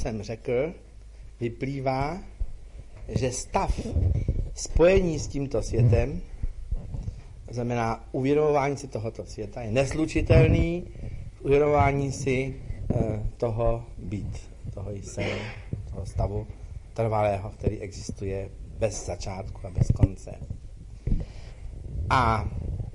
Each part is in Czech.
jsem řekl, vyplývá, že stav spojení s tímto světem, to znamená uvědomování si tohoto světa, je neslučitelný uvědomování si toho být, toho jsem, toho stavu trvalého, který existuje bez začátku a bez konce. A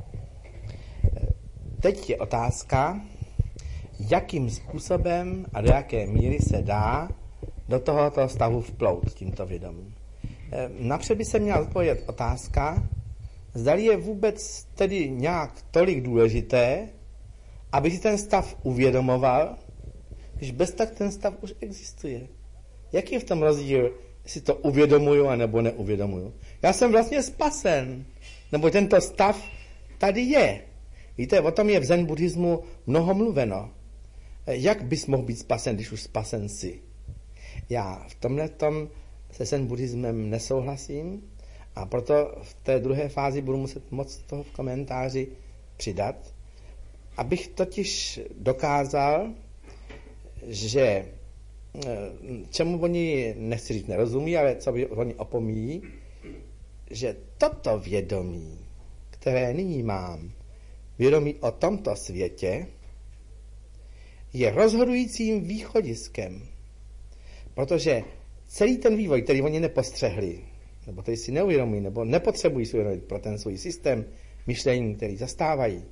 teď je otázka, jakým způsobem a do jaké míry se dá do tohoto stavu vplout tímto vědomím. Napřed by se měla odpovědět otázka, zdali je vůbec tedy nějak tolik důležité, aby si ten stav uvědomoval, když bez tak ten stav už existuje. Jaký je v tom rozdíl, jestli to uvědomuju a nebo neuvědomuju? Já jsem vlastně spasen, nebo tento stav tady je. Víte, o tom je v zen buddhismu mnoho mluveno. Jak bys mohl být spasen, když už spasen jsi? Já v tomhletom se zen buddhismem nesouhlasím a proto v té druhé fázi budu muset moc toho v komentáři přidat, abych totiž dokázal, že čemu oni, nechci říct nerozumí, ale co oni opomíjí, že toto vědomí, které nyní mám, vědomí o tomto světě, je rozhodujícím východiskem, protože celý ten vývoj, který oni nepostřehli, nebo který si neuvědomují, nebo nepotřebují si uvědomit pro ten svůj systém myšlení, který zastávají,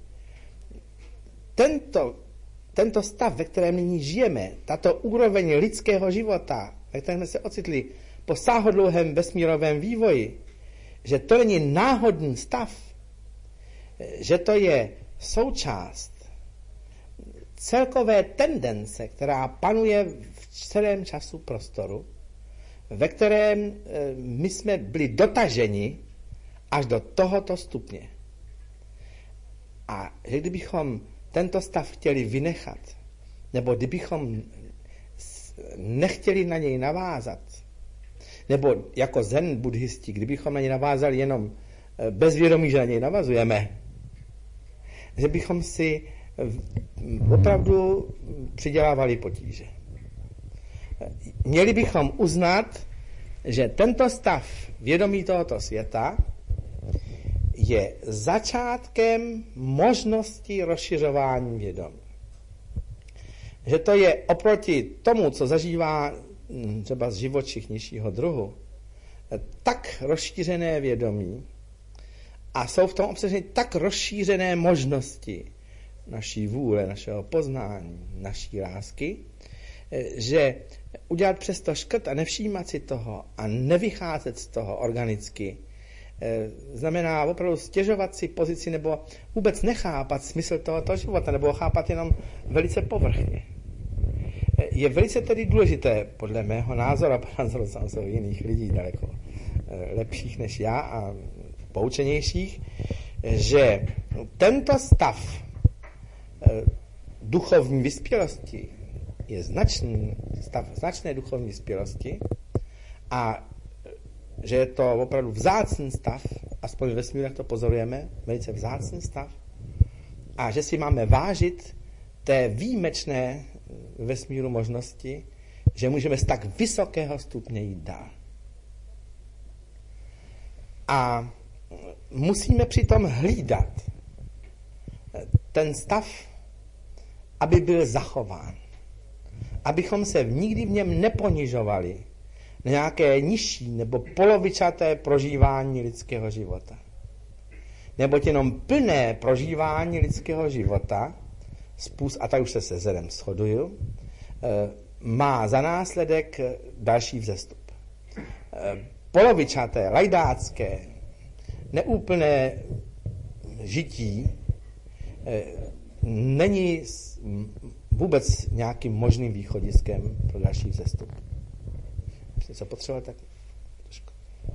tento stav, ve kterém nyní žijeme, tato úroveň lidského života, ve kterém jsme se ocitli po sáhodlouhém vesmírovém vývoji, že to není náhodný stav, že to je součást celkové tendence, která panuje v celém času prostoru, ve kterém my jsme byli dotaženi až do tohoto stupně. A že kdybychom tento stav chtěli vynechat, nebo kdybychom nechtěli na něj navázat, nebo jako zen buddhisti, kdybychom na něj navázali jenom bez vědomí, že na něj navazujeme, že bychom si opravdu přidělávali potíže. Měli bychom uznat, že tento stav vědomí tohoto světa je začátkem možnosti rozšiřování vědomí. Že to je oproti tomu, co zažívá třeba z živočich nižšího druhu, tak rozšířené vědomí a jsou v tom obsaženy tak rozšířené možnosti naší vůle, našeho poznání, naší lásky, že udělat přesto škrt a nevšímat si toho a nevycházet z toho organicky znamená opravdu stěžovat si pozici nebo vůbec nechápat smysl tohoto života nebo ho chápat jenom velice povrchně. Je velice tedy důležité, podle mého názoru, a podle názoru samozřejmě jiných lidí daleko lepších než já a poučenějších, že tento stav duchovní vyspělosti je značné duchovní vyspělosti a že je to opravdu vzácný stav, aspoň ve smírech to pozorujeme, velice vzácný stav, a že si máme vážit té výjimečné vesmíru možnosti, že můžeme z tak vysokého stupně jít dál. A musíme přitom hlídat ten stav, aby byl zachován. Abychom se nikdy v něm neponižovali na nějaké nižší nebo polovičaté prožívání lidského života. Neboť jenom plné prožívání lidského života, a tak už se zedem shoduju, má za následek další vzestup. Polovičaté, lajdácké, neúplné žití není vůbec nějakým možným východiskem pro další vzestup. Co potřebovat, tak trošku.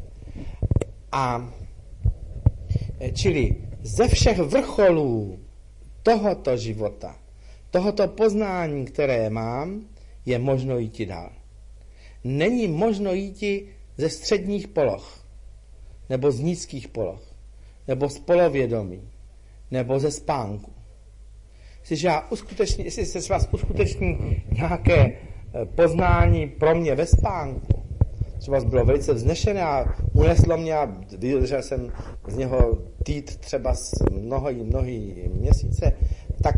A čili ze všech vrcholů tohoto života, tohoto poznání, které mám, je možno jít dál. Není možno jít ze středních poloh, nebo z nízkých poloh, nebo z polovědomí, nebo ze spánku. Jestli se s vás uskuteční nějaké poznání pro mě ve spánku třeba bylo velice vznešené a uneslo mě a vydržel jsem z něho týd třeba mnohý měsíce, tak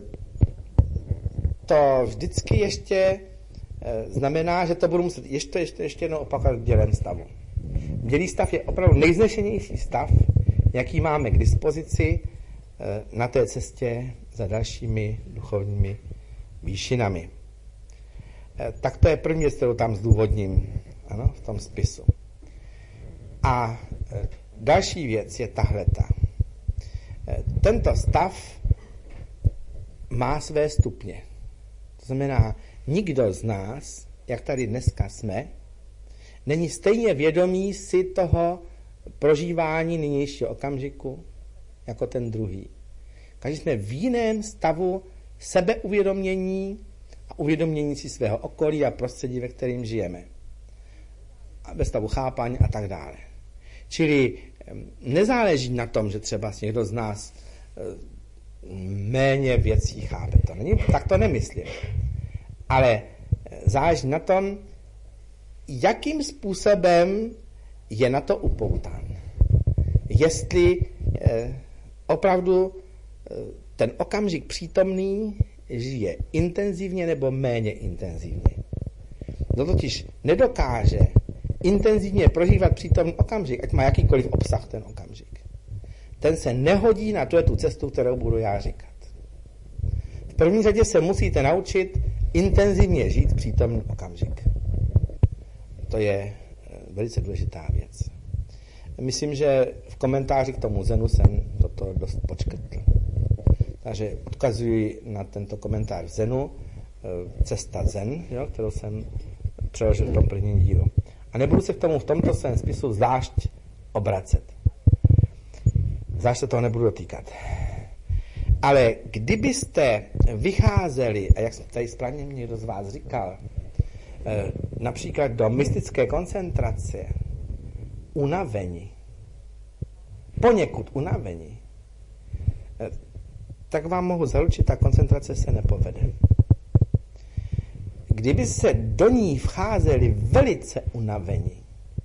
to vždycky ještě znamená, že to budu muset ještě jednou opakovat v bdělém stavu. Bdělý stav je opravdu nejvznešenější stav, jaký máme k dispozici na té cestě za dalšími duchovními výšinami. Tak to je první věc, kterou tam zdůvodním, ano, v tom spisu. A další věc je tahleta. Tento stav má své stupně. To znamená, nikdo z nás, jak tady dneska jsme, není stejně vědomý si toho prožívání nynějšího okamžiku jako ten druhý. Každý jsme v jiném stavu sebeuvědomění a uvědomění si svého okolí a prostředí, ve kterém žijeme. A ve stavu chápání a tak dále. Čili nezáleží na tom, že třeba někdo z nás méně věcí chápe. Tak to nemyslím. Ale záleží na tom, jakým způsobem je na to upoután. Jestli opravdu ten okamžik přítomný žije intenzivně nebo méně intenzivně. Kdo totiž nedokáže intenzivně prožívat přítomný okamžik, ať má jakýkoliv obsah ten okamžik, ten se nehodí na tu cestu, kterou budu já říkat. V první řadě se musíte naučit intenzivně žít přítomný okamžik. To je velice důležitá věc. Myslím, že v komentáři k tomu Zenu jsem toto dost počkrtl. Takže odkazuji na tento komentář v Zenu, Cesta Zen, jo, kterou jsem přeložil v tom prvním dílu. A nebudu se k tomu v tomto svém spisu zvlášť obracet. Zvlášť se toho nebudu dotýkat. Ale kdybyste vycházeli, a jak tady správně někdo z vás říkal, například do mystické koncentrace, unavení, poněkud unavení, tak vám mohu zaručit, ta koncentrace se nepovede. Kdyby se do ní vcházeli velice unavení,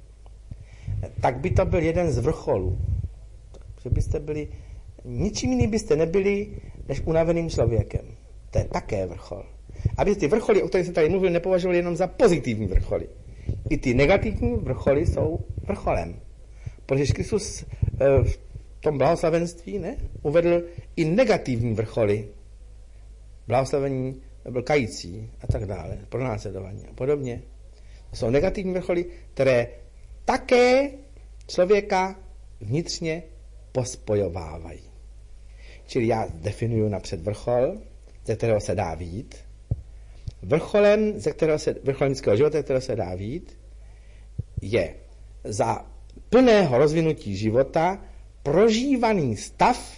tak by to byl jeden z vrcholů. Že byste byli, ničím jiným byste nebyli, než unaveným člověkem. To je také vrchol. Aby ty vrcholy, o kterých jsem tady mluvil, nepovažovali jenom za pozitivní vrcholy. I ty negativní vrcholy jsou vrcholem. Protože Kristus v tom blahoslavenství uvedl i negativní vrcholy. Blahoslavení byl kající a tak dále, pronásledování a podobně. To jsou negativní vrcholy, které také člověka vnitřně pospojovávají. Čili já definuju napřed vrchol, ze kterého se dá vyjít. Vrcholem lidského života, ze kterého se dá vyjít, je za plného rozvinutí života prožívaný stav,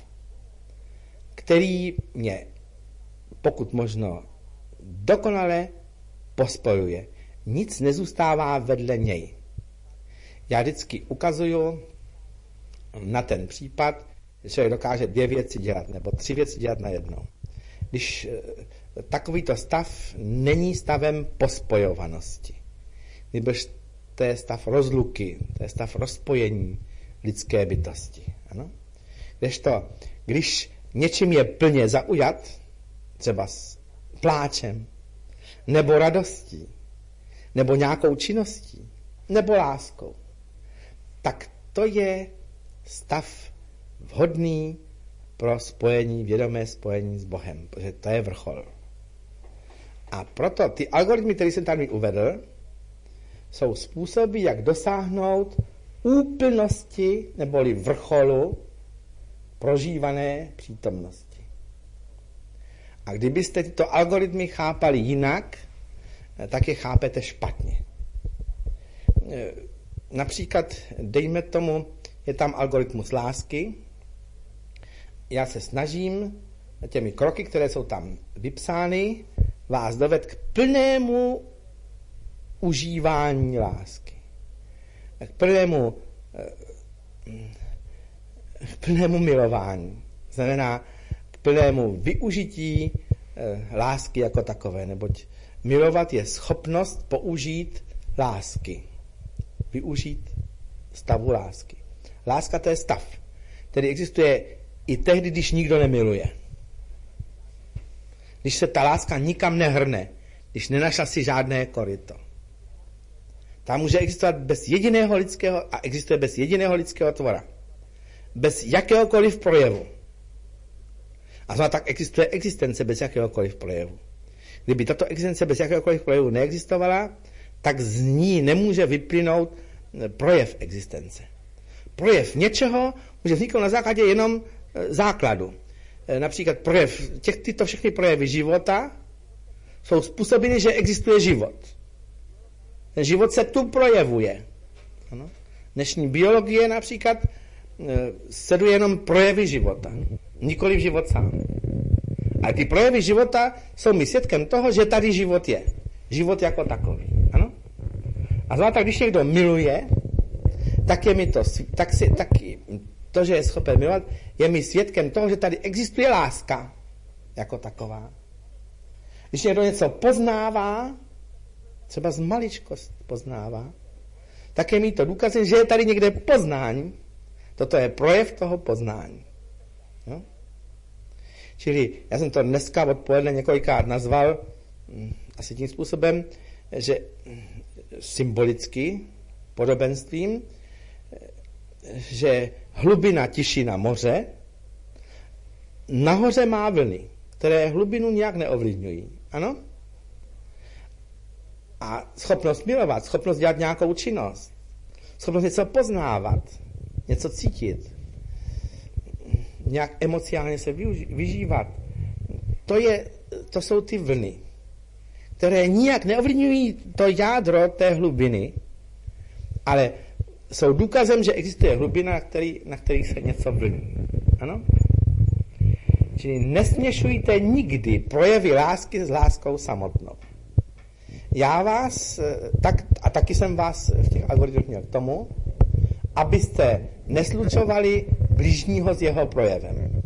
který mě pokud možno dokonale pospojuje. Nic nezůstává vedle něj. Já vždycky ukazuju na ten případ, že člověk dokáže 2 věci dělat, nebo 3 věci dělat najednou. Když takovýto stav není stavem pospojovanosti. Nebož to je stav rozluky, to je stav rozpojení lidské bytosti. Ano? Kdežto, když něčím je plně zaujat, třeba s pláčem, nebo radostí, nebo nějakou činností, nebo láskou, tak to je stav vhodný pro spojení, vědomé spojení s Bohem, protože to je vrchol. A proto ty algoritmy, které jsem tady uvedl, jsou způsoby, jak dosáhnout úplnosti neboli vrcholu prožívané přítomnosti. A kdybyste tyto algoritmy chápali jinak, tak je chápete špatně. Například, dejme tomu, je tam algoritmus lásky. Já se snažím těmi kroky, které jsou tam vypsány, vás dovést k plnému užívání lásky. K plnému milování. Znamená k plnému využití lásky jako takové, neboť milovat je schopnost použít lásky. Využít stavu lásky. Láska to je stav, který existuje i tehdy, když nikdo nemiluje. Když se ta láska nikam nehrne, když nenašla si žádné koryto. Ta může existovat bez jediného lidského a existuje bez jediného lidského tvora. Bez jakéhokoliv projevu. A znamená, tak existuje existence bez jakéhokoliv projevu. Kdyby tato existence bez jakéhokoliv projevu neexistovala, tak z ní nemůže vyplynout projev existence. Projev něčeho může vzniknout na základě jenom základu. Například tyto všechny projevy života jsou způsobeny, že existuje život. Ten život se tu projevuje. Ano? Dnešní biologie například sleduje jenom projevy života, nikoliv život sám. A ty projevy života jsou mi svědkem toho, že tady život je. Život jako takový. Ano? A zvlášť, když někdo miluje, tak je mi to, že je schopen milovat, je mi svědkem toho, že tady existuje láska jako taková. Když někdo něco poznává, třeba z maličkost poznává, tak je mi to důkazem, že je tady někde poznání. Toto je projev toho poznání. No? Čili já jsem to dneska odpoledne několikrát nazval asi tím způsobem, že symbolicky, podobenstvím, že hlubina tišina moře, nahoře má vlny, které hlubinu nějak neovlivňují. Ano? A schopnost milovat, schopnost dělat nějakou činnost, schopnost něco poznávat, něco cítit, nějak emocionálně se vyžívat, to jsou ty vlny, které nijak neovlivňují to jádro té hlubiny, ale jsou důkazem, že existuje hlubina, na který se něco vlní. Ano? Čili nesměšujte nikdy projevy lásky s láskou samotnou. Já vás, taky jsem vás v těch algoritmech měl k tomu, abyste neslučovali bližního s jeho projevem.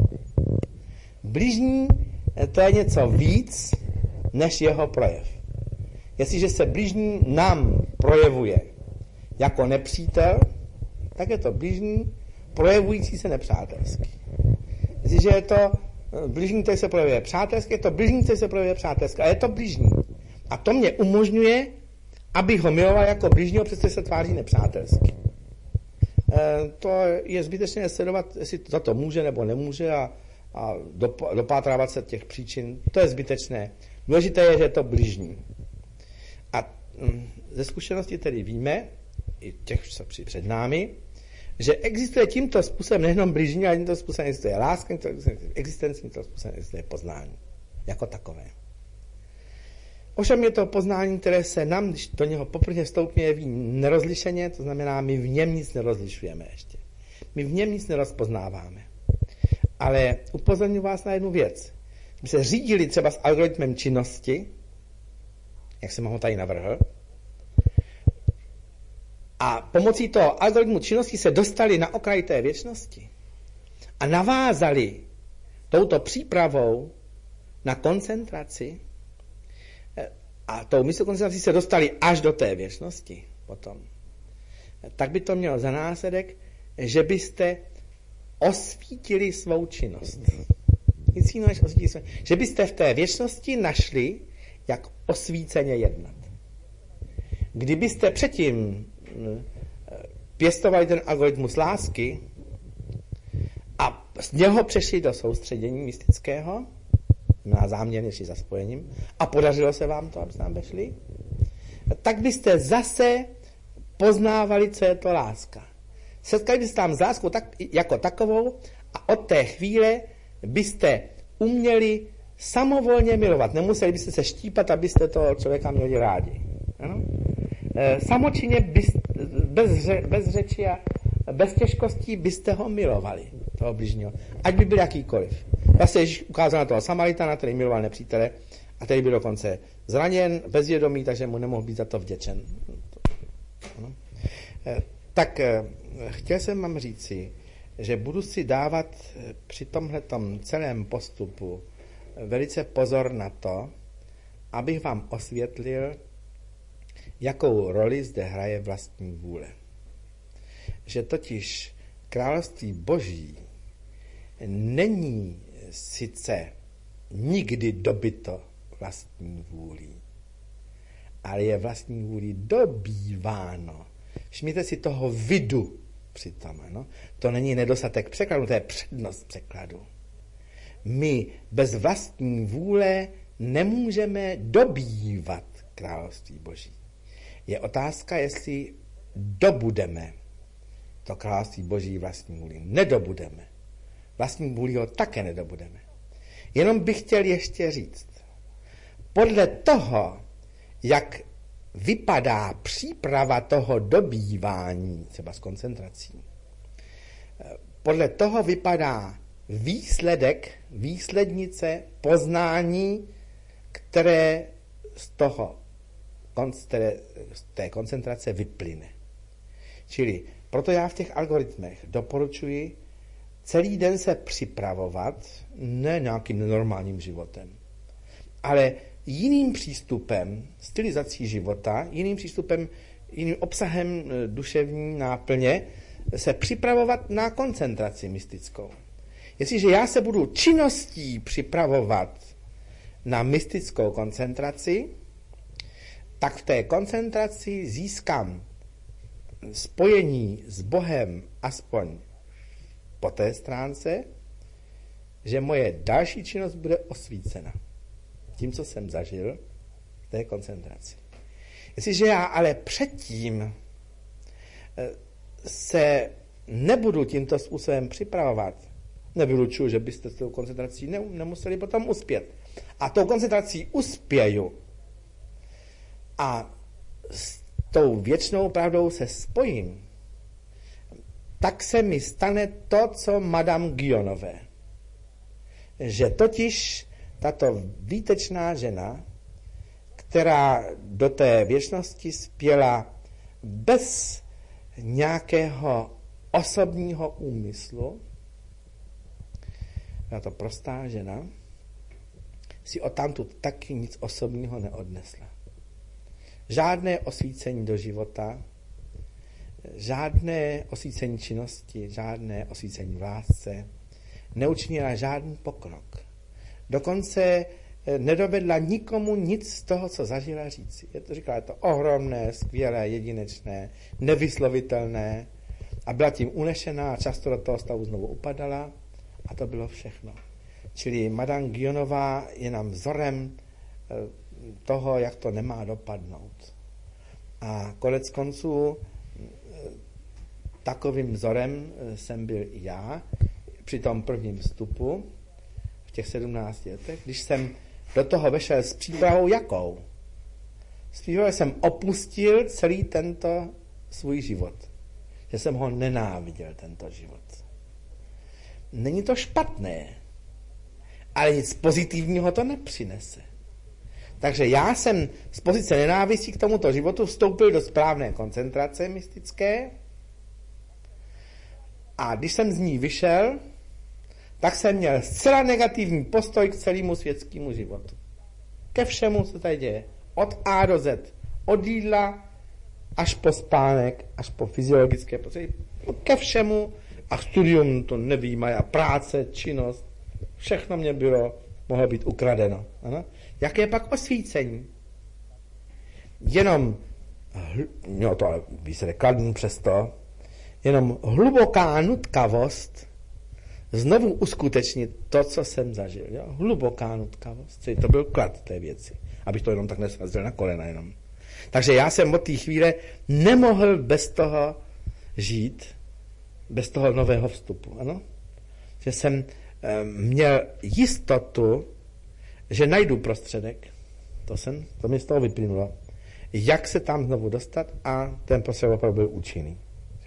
Bližní to je něco víc než jeho projev. Jestliže se bližní nám projevuje jako nepřítel, tak je to bližní projevující se nepřátelsky. Jestliže je to bližní, který se projevuje přátelsky, je to bližní, který se projevuje přátelsky. A je to bližní. A to mě umožňuje, abych ho miloval jako bližního, přestože se tváří nepřátelsky. To je zbytečné sledovat, jestli za to může nebo nemůže a dopátrávat se těch příčin. To je zbytečné. Důležité je, že je to bližní. A ze zkušenosti tedy víme, i těch, co před námi, že existuje tímto způsobem nejenom bližní, ale tímto způsobem existuje láska, tímto existence, tímto způsobem existuje poznání. Jako takové. Ovšem je to poznání, které se nám, když do něho poprvé vstoupíme, jeví nerozlišeně, to znamená, my v něm nic nerozlišujeme ještě. My v něm nic nerozpoznáváme. Ale upozorňuji vás na jednu věc. Kdyby se řídili třeba s algoritmem činnosti, jak jsem ho tady navrhl, a pomocí toho algoritmu činnosti se dostali na okraj té věčnosti a navázali touto přípravou na koncentraci a tou myslokoncentrací se dostali až do té věčnosti potom, tak by to mělo za následek, že byste osvítili svou činnost. Nic jiného než osvítili svou. Že byste v té věčnosti našli, jak osvíceně jednat. Kdybyste předtím pěstovali ten algoritmus lásky a z něho přešli do soustředění mystického, na záměrně či za spojením, a podařilo se vám to, abyste tam vešli, tak byste zase poznávali, co je to láska. Setkali byste tam s láskou jako takovou a od té chvíle byste uměli samovolně milovat. Nemuseli byste se štípat, abyste toho člověka měli rádi. Ano? Samočinně bez řeči a bez těžkostí byste ho milovali, toho bližního. Ať by byl jakýkoliv. Já se Ježíš ukázal na toho Samaritana, který miloval nepřítele a který byl dokonce zraněn, bezvědomý, takže mu nemohl být za to vděčen. Tak chtěl jsem vám říci, že budu si dávat při tomhletom celém postupu velice pozor na to, abych vám osvětlil, jakou roli zde hraje vlastní vůle. Že totiž království Boží není sice nikdy dobyto vlastní vůlí, ale je vlastní vůlí dobýváno. Všimněte si toho vidu přitom. No? To není nedostatek překladu, to je přednost překladu. My bez vlastní vůle nemůžeme dobývat království Boží. Je otázka, jestli dobudeme to království Boží vlastní vůli. Nedobudeme. Vlastní vůli ho také nedobudeme. Jenom bych chtěl ještě říct, podle toho, jak vypadá příprava toho dobývání, třeba s koncentrací, podle toho vypadá výslednice, poznání, které z té koncentrace vyplyne. Čili proto já v těch algoritmech doporučuji celý den se připravovat, ne nějakým nenormálním životem, ale jiným přístupem, stylizací života, jiným přístupem, jiným obsahem duševní náplně se připravovat na koncentraci mystickou. Jestliže já se budu činností připravovat na mystickou koncentraci, tak v té koncentraci získám spojení s Bohem aspoň po té stránce, že moje další činnost bude osvícena tím, co jsem zažil v té koncentraci. Jestliže já ale předtím se nebudu tímto způsobem připravovat, nevylučuju, že byste s tou koncentrací nemuseli potom uspět. A tou koncentrací uspěju a s tou věčnou pravdou se spojím, tak se mi stane to, co Madame Guionové. Že totiž tato výtečná žena, která do té věčnosti spěla bez nějakého osobního úmyslu, tato prostá žena, si odtamtud taky nic osobního neodnesla. Žádné osvícení do života, žádné osvícení činnosti, žádné osvícení v lásce, neučinila žádný pokrok. Dokonce nedovedla nikomu nic z toho, co zažila říci. Říkala, je to ohromné, skvělé, jedinečné, nevyslovitelné a byla tím unešená a často do toho stavu znovu upadala a to bylo všechno. Čili Madame Guionová je nám vzorem toho, jak to nemá dopadnout. A konec konců takovým vzorem jsem byl i já při tom prvním vstupu v těch 17 letech, když jsem do toho vešel s přípravou jakou? S přípravou jsem opustil celý tento svůj život. Že jsem ho nenáviděl, tento život. Není to špatné, ale nic pozitivního to nepřinese. Takže já jsem z pozice nenávistí k tomuto životu vstoupil do správné koncentrace mystické a když jsem z ní vyšel, tak jsem měl zcela negativní postoj k celému světskému životu. Ke všemu, co tady děje. Od A do Z. Od jídla až po spánek, až po fyziologické potřeby. Ke všemu a studium to nevyjímají a práce, činnost. Všechno mě mohlo být ukradeno. Ano? Jaké je pak osvícení? Jenom, to výsledek kladný přesto, jenom hluboká nutkavost znovu uskutečnit to, co jsem zažil. Jo? Hluboká nutkavost. Čili to byl klad té věci. Abych to jenom tak nesrazil na kolena jenom. Takže já jsem od té chvíle nemohl bez toho žít, bez toho nového vstupu. Ano? Že jsem měl jistotu, že najdu prostředek, to mi z toho vyplynulo, jak se tam znovu dostat a ten prostředek opravdu byl účinný.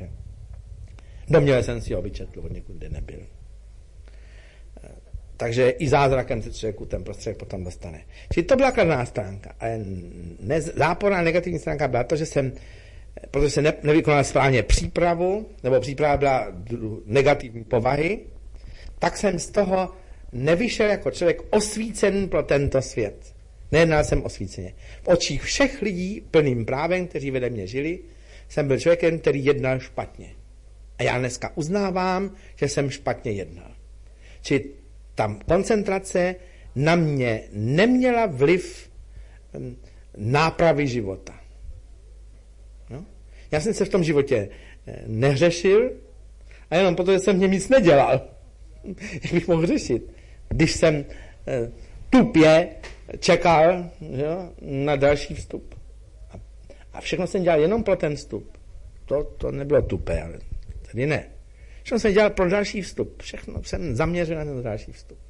Doměl jsem si ho vyčetl od někud, kde nebyl. Takže i zázrakem se člověku ten prostředek potom dostane. Čili to byla kladná stránka. Ale záporná negativní stránka byla to, že protože jsem nevykonal správně přípravu, nebo příprava byla negativní povahy, tak jsem z toho nevyšel jako člověk osvícen pro tento svět. Nejednal jsem osvíceně. V očích všech lidí plným právem, kteří vedle mě žili, jsem byl člověkem, který jednal špatně. A já dneska uznávám, že jsem špatně jednal. Čili tam koncentrace na mě neměla vliv nápravy života. No? Já jsem se v tom životě neřešil a jenom proto, že jsem v něm nic nedělal. Jak bych mohl řešit? Když jsem tupě čekal, jo, na další vstup. A všechno jsem dělal jenom pro ten vstup. To nebylo tupé, ale tady ne. Všechno jsem dělal pro další vstup. Všechno jsem zaměřil na ten další vstup.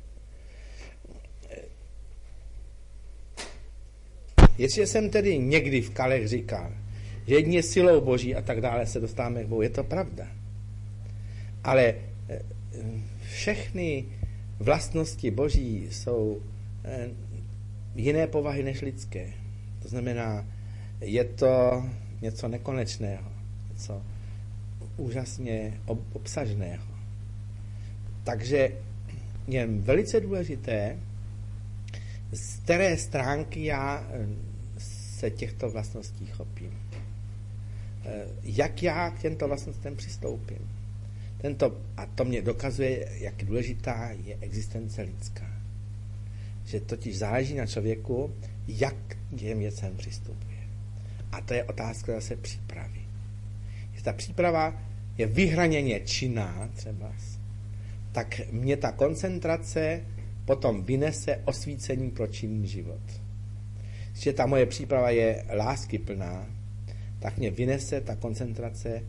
Jestliže jsem tedy někdy v Kalech říkal, že jedině silou Boží a tak dále se dostáváme k Bohu, je to pravda. Ale všechny vlastnosti Boží jsou jiné povahy než lidské. To znamená, je to něco nekonečného, něco úžasně obsažného. Takže je velice důležité, z které stránky já se těchto vlastností chopím. Jak já k těmto vlastnostem přistoupím. A to mě dokazuje, jak důležitá je existence lidská. Že totiž záleží na člověku, jak k těm věcem přistupuje. A to je otázka zase přípravy. Jestli ta příprava je vyhraněně činná třeba, tak mě ta koncentrace potom vynese osvícení pro činný život. Když ta moje příprava je láskyplná, tak mě vynese ta koncentrace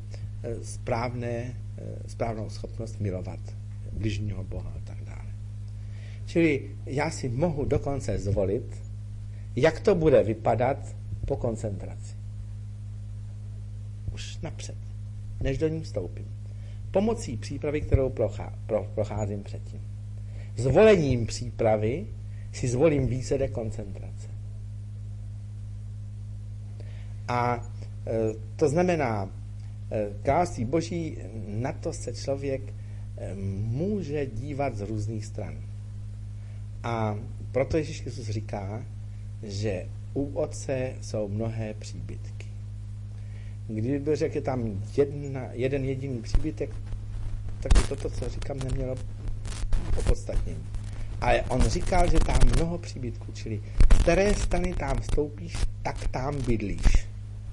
správnou schopnost milovat bližního Boha a tak dále. Čili já si mohu dokonce zvolit, jak to bude vypadat po koncentraci. Už napřed, než do ní vstoupím. Pomocí přípravy, kterou procházím předtím. Zvolením přípravy si zvolím výsledek koncentrace. A to znamená, království Boží, na to se člověk může dívat z různých stran. A proto Ježíš Kristus říká, že u Otce jsou mnohé příbytky. Kdyby řekl, je tam jeden jediný příbytek, tak by toto, co říkám, nemělo opodstatnění. Ale on říkal, že tam mnoho příbytků, čili z které strany tam vstoupíš, tak tam bydlíš.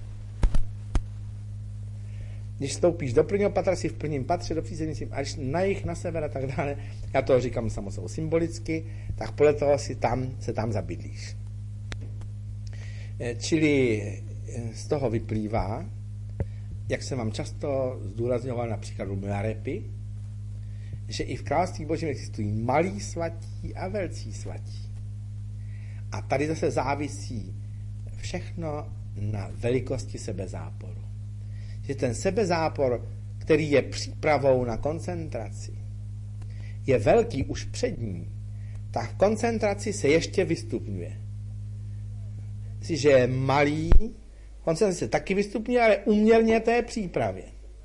Když vstoupíš do prvního patra, si v prvním patře, do přízemí, až na jih, na sever a tak dále, já to říkám samozřejmě symbolicky, tak podle toho se tam zabydlíš. Čili z toho vyplývá, jak jsem vám často zdůrazňoval na příkladu Milarepy, že i v království Božím existují malí svatí a velcí svatí. A tady zase závisí všechno na velikosti sebezáporu. Že ten sebezápor, který je přípravou na koncentraci, je velký už před ní, tak v koncentraci se ještě vystupňuje. Jestliže je malý, koncentrace se taky vystupňuje, ale uměrně té přípravě.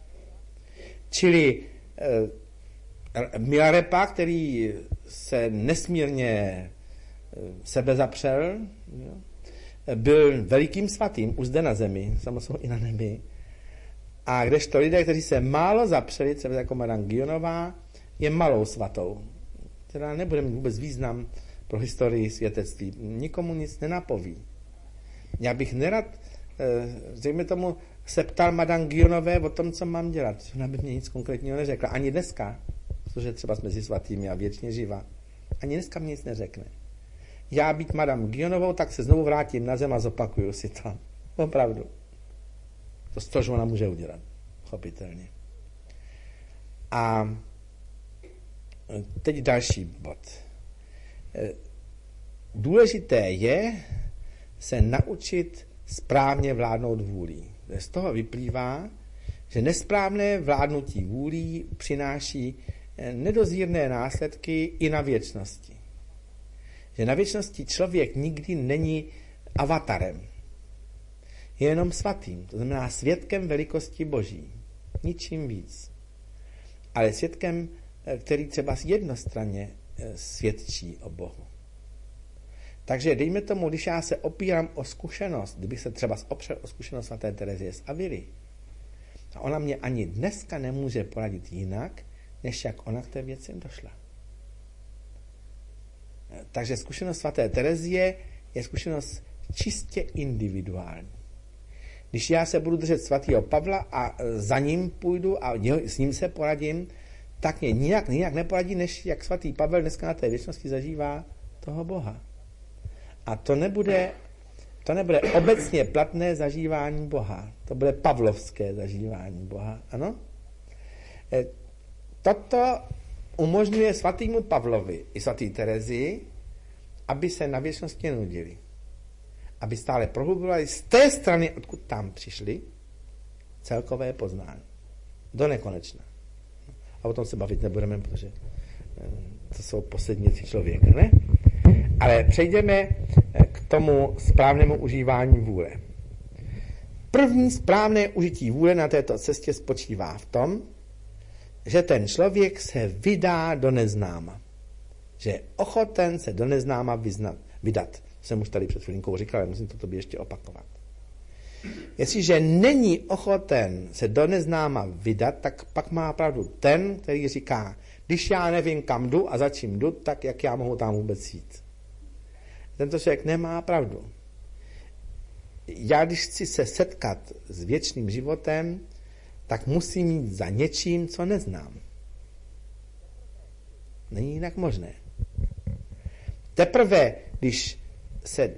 Čili Milarepa, který se nesmírně sebezapřel, byl velikým svatým už zde na zemi, samozřejmě i na nebi. A kdežto lidé, kteří se málo zapřeli, třeba jako Madame Guyonová, je malou svatou, která nebude mít vůbec význam pro historii světectví. Nikomu nic nenapoví. Já bych nerad, řekněme tomu, se ptal Madame Guyonové o tom, co mám dělat. Ona by mě nic konkrétního neřekla. Ani dneska, protože třeba jsme mezi svatými a věčně živá. Ani dneska mě nic neřekne. Já být Madame Guyonovou, tak se znovu vrátím na zem a zopakuju si to. Opravdu. To což ona může udělat. Chopitelně. A teď další bod. Důležité je se naučit správně vládnout vůlí. Z toho vyplývá, že nesprávné vládnutí vůlí přináší nedozírné následky i na věčnosti. Že na věčnosti člověk nikdy není avatarem. Je jenom svatým, to znamená svědkem velikosti Boží. Ničím víc. Ale svědkem, který třeba jednostranně svědčí o Bohu. Takže dejme tomu, když já se opírám o zkušenost, kdybych se třeba opřel o zkušenost svaté Terezie z Aviry, a ona mě ani dneska nemůže poradit jinak, než jak ona k té věci došla. Takže zkušenost svaté Terezie je zkušenost čistě individuální. Když já se budu držet svatého Pavla a za ním půjdu a s ním se poradím, tak mě nijak neporadí, než jak svatý Pavel dneska na té věčnosti zažívá toho Boha. A to nebude obecně platné zažívání Boha. To bude pavlovské zažívání Boha. Ano? Toto umožňuje svatýmu Pavlovi i svatý Terezii, aby se na věčnosti nudili. Aby stále prohlubovali z té strany, odkud tam přišli, celkové poznání. Do nekonečna. A o tom se bavit nebudeme, protože to jsou poslední věci člověka, ne? Ale přejdeme k tomu správnému užívání vůle. První správné užití vůle na této cestě spočívá v tom, že ten člověk se vydá do neznáma. Že je ochoten se do neznáma vydat. Jsem už tady před chvilinkou říkal, ale musím to tobě ještě opakovat. Jestliže není ochoten se do neznáma vydat, tak pak má pravdu ten, který říká, když já nevím, kam jdu a za čím jdu, tak jak já mohu tam vůbec jít. Tento člověk nemá pravdu. Já, když chci se setkat s věčným životem, tak musím jít za něčím, co neznám. Není jinak možné. Teprve, když se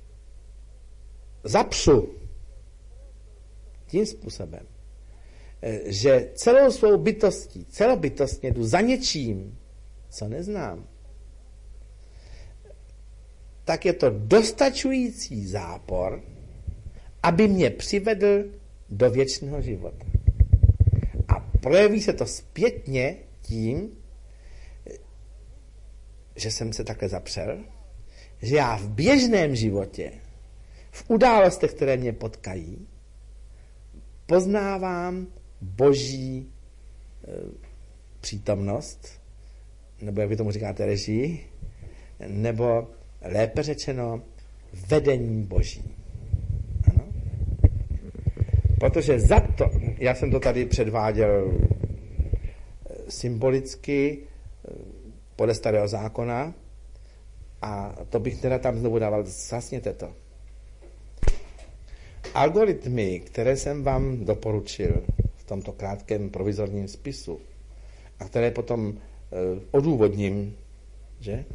zapřu tím způsobem, že celou svou bytostí, celobytostně jdu za něčím, co neznám, tak je to dostačující zápor, aby mě přivedl do věčného života. A projeví se to zpětně tím, že jsem se takhle zapřel, že já v běžném životě, v událostech, které mě potkají, poznávám Boží přítomnost, nebo jak vy tomu říkáte, režii, nebo lépe řečeno vedení Boží. Ano? Protože za to, já jsem to tady předváděl symbolicky podle Starého zákona a to bych teda tam znovu dával, zasněte to. Algoritmy, které jsem vám doporučil v tomto krátkém provizorním spisu a které potom odůvodním, že?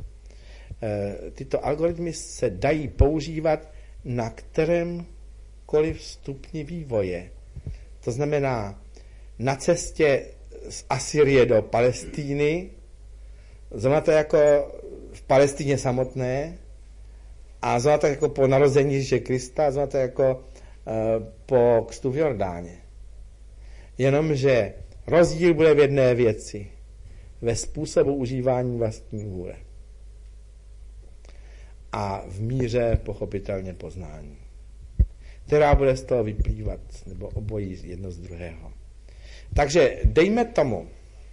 Tyto algoritmy se dají používat na kterémkoliv stupni vývoje. To znamená na cestě z Asyrie do Palestíny, zrovna to jako v Palestíně samotné, a zrovna tak jako po narození Ježíše Krista, zrovna tak jako po křtu v Jordáně. Jenomže rozdíl bude v jedné věci. Ve způsobu užívání vlastní vůle. A v míře pochopitelně poznání. Která bude z toho vyplývat, nebo obojí jedno z druhého. Takže dejme tomu,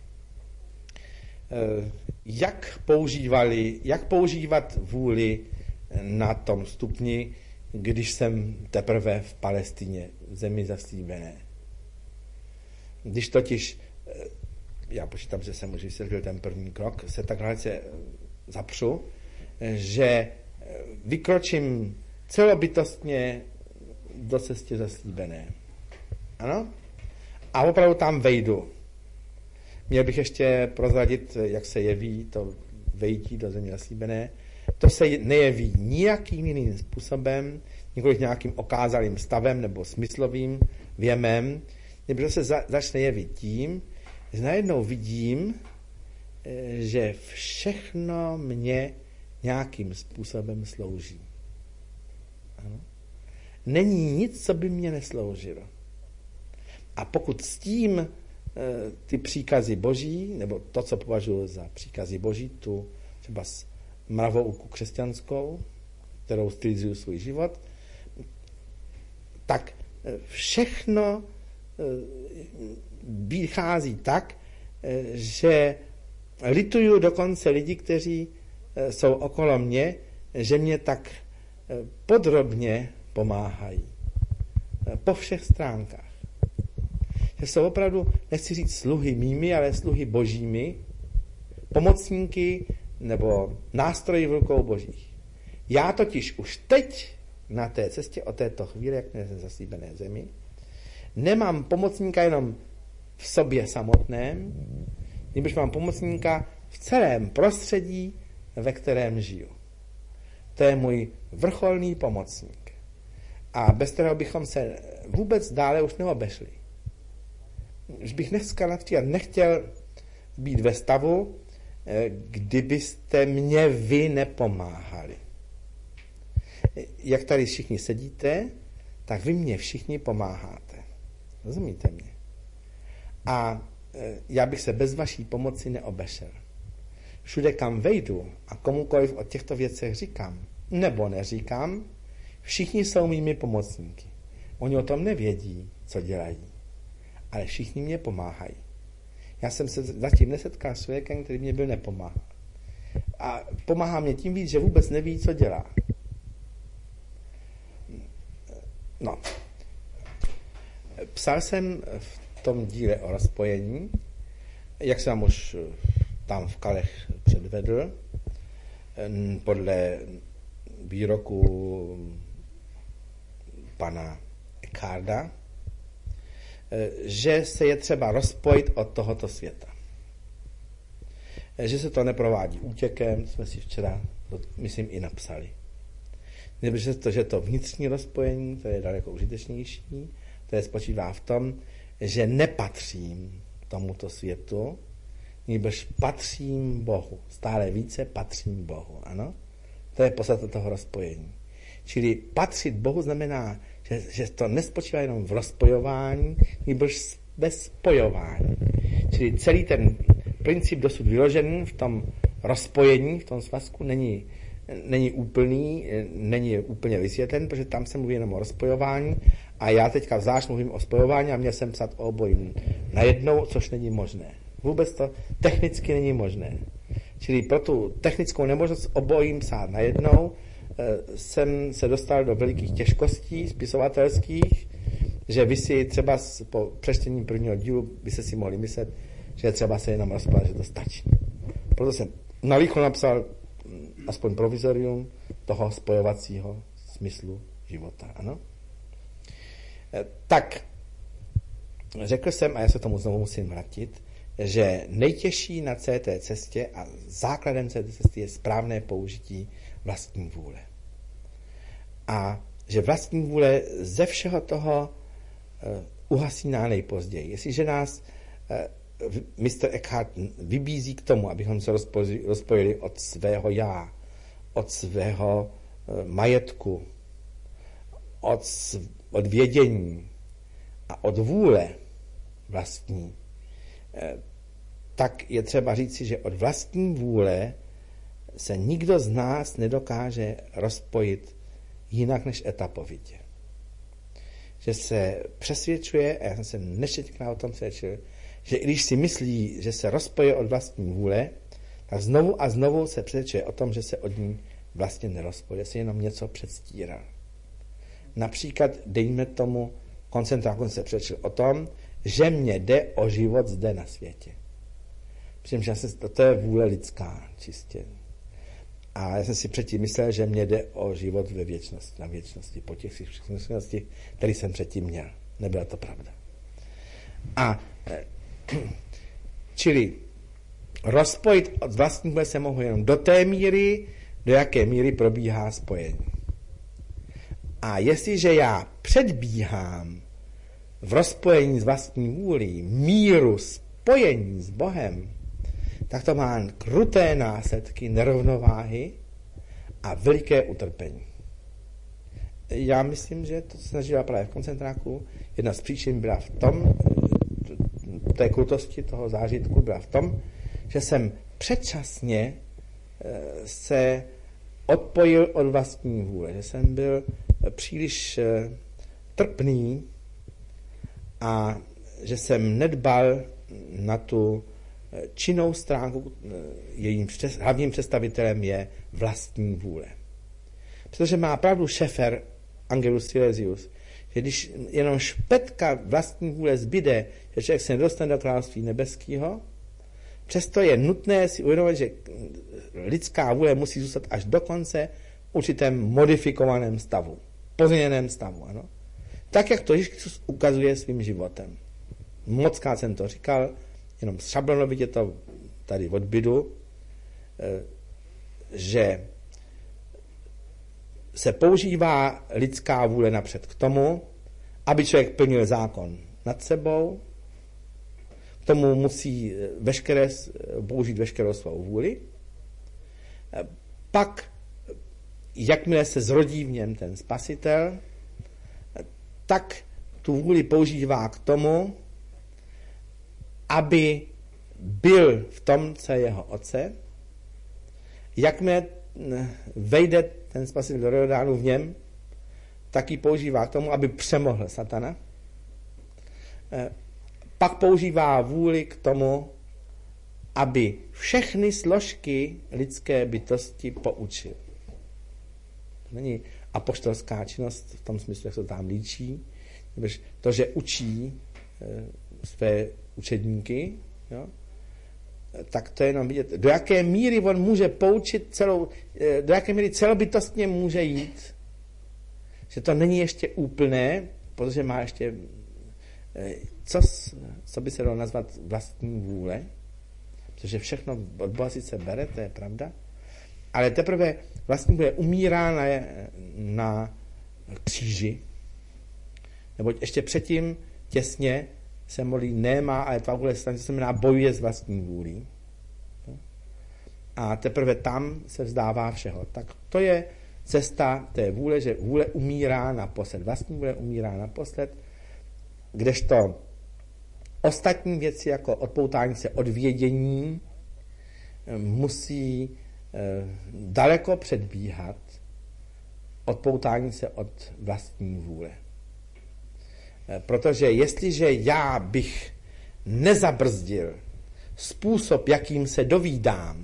jak používat vůli na tom stupni, když jsem teprve v Palestině, v zemi zaslíbené. Když totiž, já počítám, že jsem už vysvětlil ten první krok, se takhle zapřu, že vykročím celobytostně do cesty zaslíbené. Ano? A opravdu tam vejdu. Měl bych ještě prozradit, jak se jeví to vejdí do země zaslíbené. To se nejeví nijakým jiným způsobem, nikoliv nějakým okázalým stavem nebo smyslovým věmem, nebo se začne jevit tím, že najednou vidím, že všechno mě nějakým způsobem slouží. Ano? Není nic, co by mě nesloužilo. A pokud s tím ty příkazy Boží, nebo to, co považuji za příkazy Boží, tu třeba mravouku křesťanskou, kterou stylizuju svůj život, tak všechno vychází tak, že lituju dokonce lidi, kteří jsou okolo mě, že mě tak podrobně pomáhají. Po všech stránkách. Že jsou opravdu, nechci říct sluhy mými, ale sluhy božími, pomocníky nebo nástroji v rukou božích. Já totiž už teď na té cestě o této chvíli, jak jsme v zaslíbené zemi, nemám pomocníka jenom v sobě samotném, nebož mám pomocníka v celém prostředí, ve kterém žiju. To je můj vrcholný pomocník. A bez kterého bychom se vůbec dále už neobešli. Už bych dneska například nechtěl být ve stavu, kdybyste mě vy nepomáhali. Jak tady všichni sedíte, tak vy mě všichni pomáháte. Rozumíte mě? A já bych se bez vaší pomoci neobešel. Všude, kam vejdu a komukoliv o těchto věcech říkám, nebo neříkám, všichni jsou mými pomocníky. Oni o tom nevědí, co dělají, ale všichni mě pomáhají. Já jsem se zatím nesetkal s člověkem, který mě byl nepomáhal. A pomáhá mě tím víc, že vůbec neví, co dělá. No. Psal jsem v tom díle o rozpojení, jak jsem už tam v Kalech předvedl, podle výroku pana Eckharda, že se je třeba rozpojit od tohoto světa. Že se to neprovádí útěkem, jsme si včera, myslím, i napsali. Nebo že to vnitřní rozpojení, to je daleko užitečnější, to je spočívá v tom, že nepatřím tomuto světu, nebož patřím Bohu. Stále více patřím Bohu, ano? To je podstata toho rozpojení. Čili patřit Bohu znamená, že to nespočívá jenom v rozpojování, nebož ve spojování. Čili celý ten princip dosud vyložený v tom rozpojení, v tom svazku, není úplný, není úplně vysvětlen, protože tam se mluví jenom o rozpojování a já teďka zvlášť mluvím o spojování a měl jsem psat o obojím najednou, což není možné. Vůbec to technicky není možné. Čili pro tu technickou nemožnost obojím psát najednou jsem se dostal do velikých těžkostí spisovatelských, že vy si třeba po přečtení prvního dílu byste si mohli myslet, že třeba se jenom rozpojit, že to stačí. Proto jsem narychlo napsal aspoň provizorium toho spojovacího smyslu života. Ano? Tak, řekl jsem, a já se tomu znovu musím vrátit, že nejtěžší na celé té cestě a základem celé té cesty je správné použití vlastní vůle. A že vlastní vůle ze všeho toho uhasíná nejpozději. Jestliže nás Mr. Eckhart vybízí k tomu, abychom se rozpojili od svého já, od svého majetku, od vědění a od vůle vlastní, tak je třeba říci, že od vlastní vůle se nikdo z nás nedokáže rozpojit jinak než etapovitě. Že se přesvědčuje, a já jsem se neštětkrát o tom přesvědčil, že i když si myslí, že se rozpoje od vlastní vůle, tak znovu a znovu se přesvědčuje o tom, že se od ní vlastně nerozpoje, že si jenom něco předstírá. Například, dejme tomu, koncentráku se přesvědčil o tom, že mě jde o život zde na světě. Protože to je vůle lidská čistě. A já jsem si předtím myslel, že mě jde o život ve věčnosti, na věčnosti, po těch zkušenostech, které jsem předtím měl. Nebyla to pravda. A čili rozpojit od vlastní vůle se mohu jenom do té míry, do jaké míry probíhá spojení. A jestliže já předbíhám v rozpojení s vlastní vůlí míru spojení s Bohem, tak to má kruté následky nerovnováhy a veliké utrpení. Já myslím, že to se snažila právě v koncentráku. Jedna z příčin byla v tom, té krutosti toho zážitku byla v tom, že jsem předčasně se odpojil od vlastní vůle, že jsem byl příliš trpný a že jsem nedbal na tu činnou stránku, jejím hlavním představitelem je vlastní vůle. Protože má pravdu Šefer, Angelus Silesius, že když jenom špetka vlastní vůle zbyde, že člověk se nedostane do království nebeského, přesto je nutné si uvědomit, že lidská vůle musí zůstat až do konce v určitém modifikovaném stavu, pozměněném stavu. Ano? Tak, jak to Ježíš Kristus ukazuje svým životem. Mockrát jsem to říkal, jenom šablonovitě to tady odbydu, že se používá lidská vůle napřed k tomu, aby člověk plnil zákon nad sebou, k tomu musí použít veškerou svou vůli. Pak, jakmile se zrodí v něm ten spasitel, tak tu vůli používá k tomu, aby byl v tom, co je jeho otce. Jakmile vejde ten spasitel do Jordánu v něm, tak ji používá k tomu, aby přemohl satana. Pak používá vůli k tomu, aby všechny složky lidské bytosti poučil. To není apoštolská činnost v tom smyslu, jak se to tam líčí, to, že učí své učedníky, jo, tak to je jenom vidět, do jaké míry on může poučit do jaké míry celobytostně může jít, že to není ještě úplné, protože má ještě co by se dalo nazvat vlastní vůle, protože všechno od Boha sice bere, to je pravda, ale teprve vlastní vůle umírá na kříži, neboť ještě předtím těsně se modlí nemá, ale tvá vůle se znamená bojuje s vlastní vůlí. A teprve tam se vzdává všeho. Tak to je cesta té vůle, že vůle umírá naposled. Vlastní vůle umírá naposled, kdežto ostatní věci, jako odpoutání se od vědění, musí daleko předbíhat odpoutání se od vlastní vůle. Protože jestliže já bych nezabrzdil způsob, jakým se dovídám,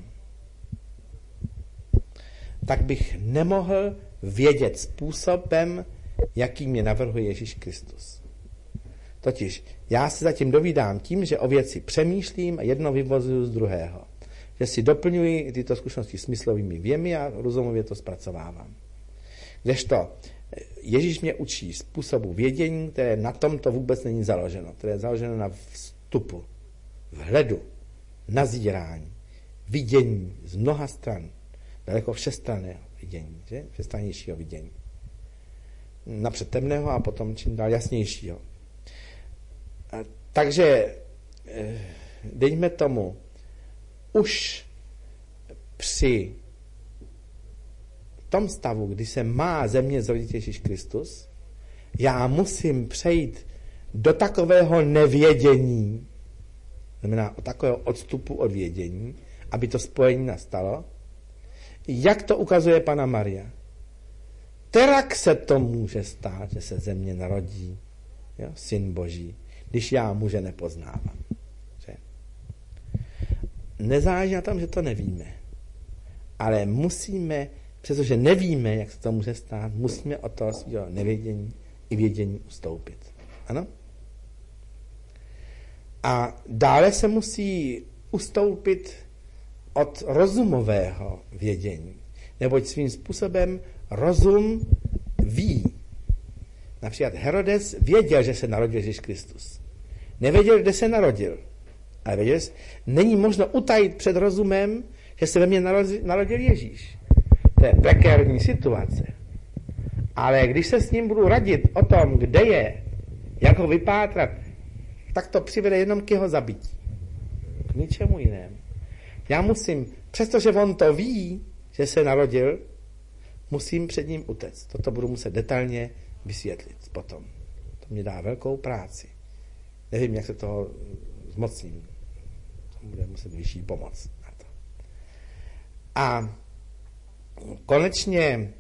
tak bych nemohl vědět způsobem, jakým mě navrhuje Ježíš Kristus. Totiž já se zatím dovídám tím, že o věci přemýšlím a jedno vyvozuju z druhého. Že si doplňuji tyto zkušenosti smyslovými věmi a rozumově to zpracovávám. Kdežto Ježíš mě učí způsobu vědění, které na tomto vůbec není založeno. Které je založeno na vstupu, vhledu, nazírání, vidění z mnoha stran, daleko všestranného vidění, že? Všestrannějšího vidění. Napřed temného a potom čím dál jasnějšího. Takže dejme tomu, už při tom stavu, kdy se má ze mě zrodit Ježíš Kristus, já musím přejít do takového nevědění, znamená o takového odstupu od vědění, aby to spojení nastalo. Jak to ukazuje Panna Maria? Terak se to může stát, že se ze mě narodí, jo, syn Boží, když já muže nepoznávám. Že? Nezáleží na tom, že to nevíme, ale musíme, přestože nevíme, jak se to může stát, musíme od toho svého nevědění i vědění ustoupit. Ano? A dále se musí ustoupit od rozumového vědění, neboť svým způsobem rozum ví. Například Herodes věděl, že se narodil Ježíš Kristus. Nevěděl, kde se narodil. Ale věděl, není možno utajit před rozumem, že se ve mně narodil Ježíš. To je prekérní situace. Ale když se s ním budu radit o tom, kde je, jak ho vypátrat, tak to přivede jenom k jeho zabití. K ničemu jinému. Já musím, přestože on to ví, že se narodil, musím před ním utéct. Toto budu muset detailně vysvětlit potom. To mě dá velkou práci. Nevím, jak se toho zmocním. To bude muset vyšší pomoc na to. A konečně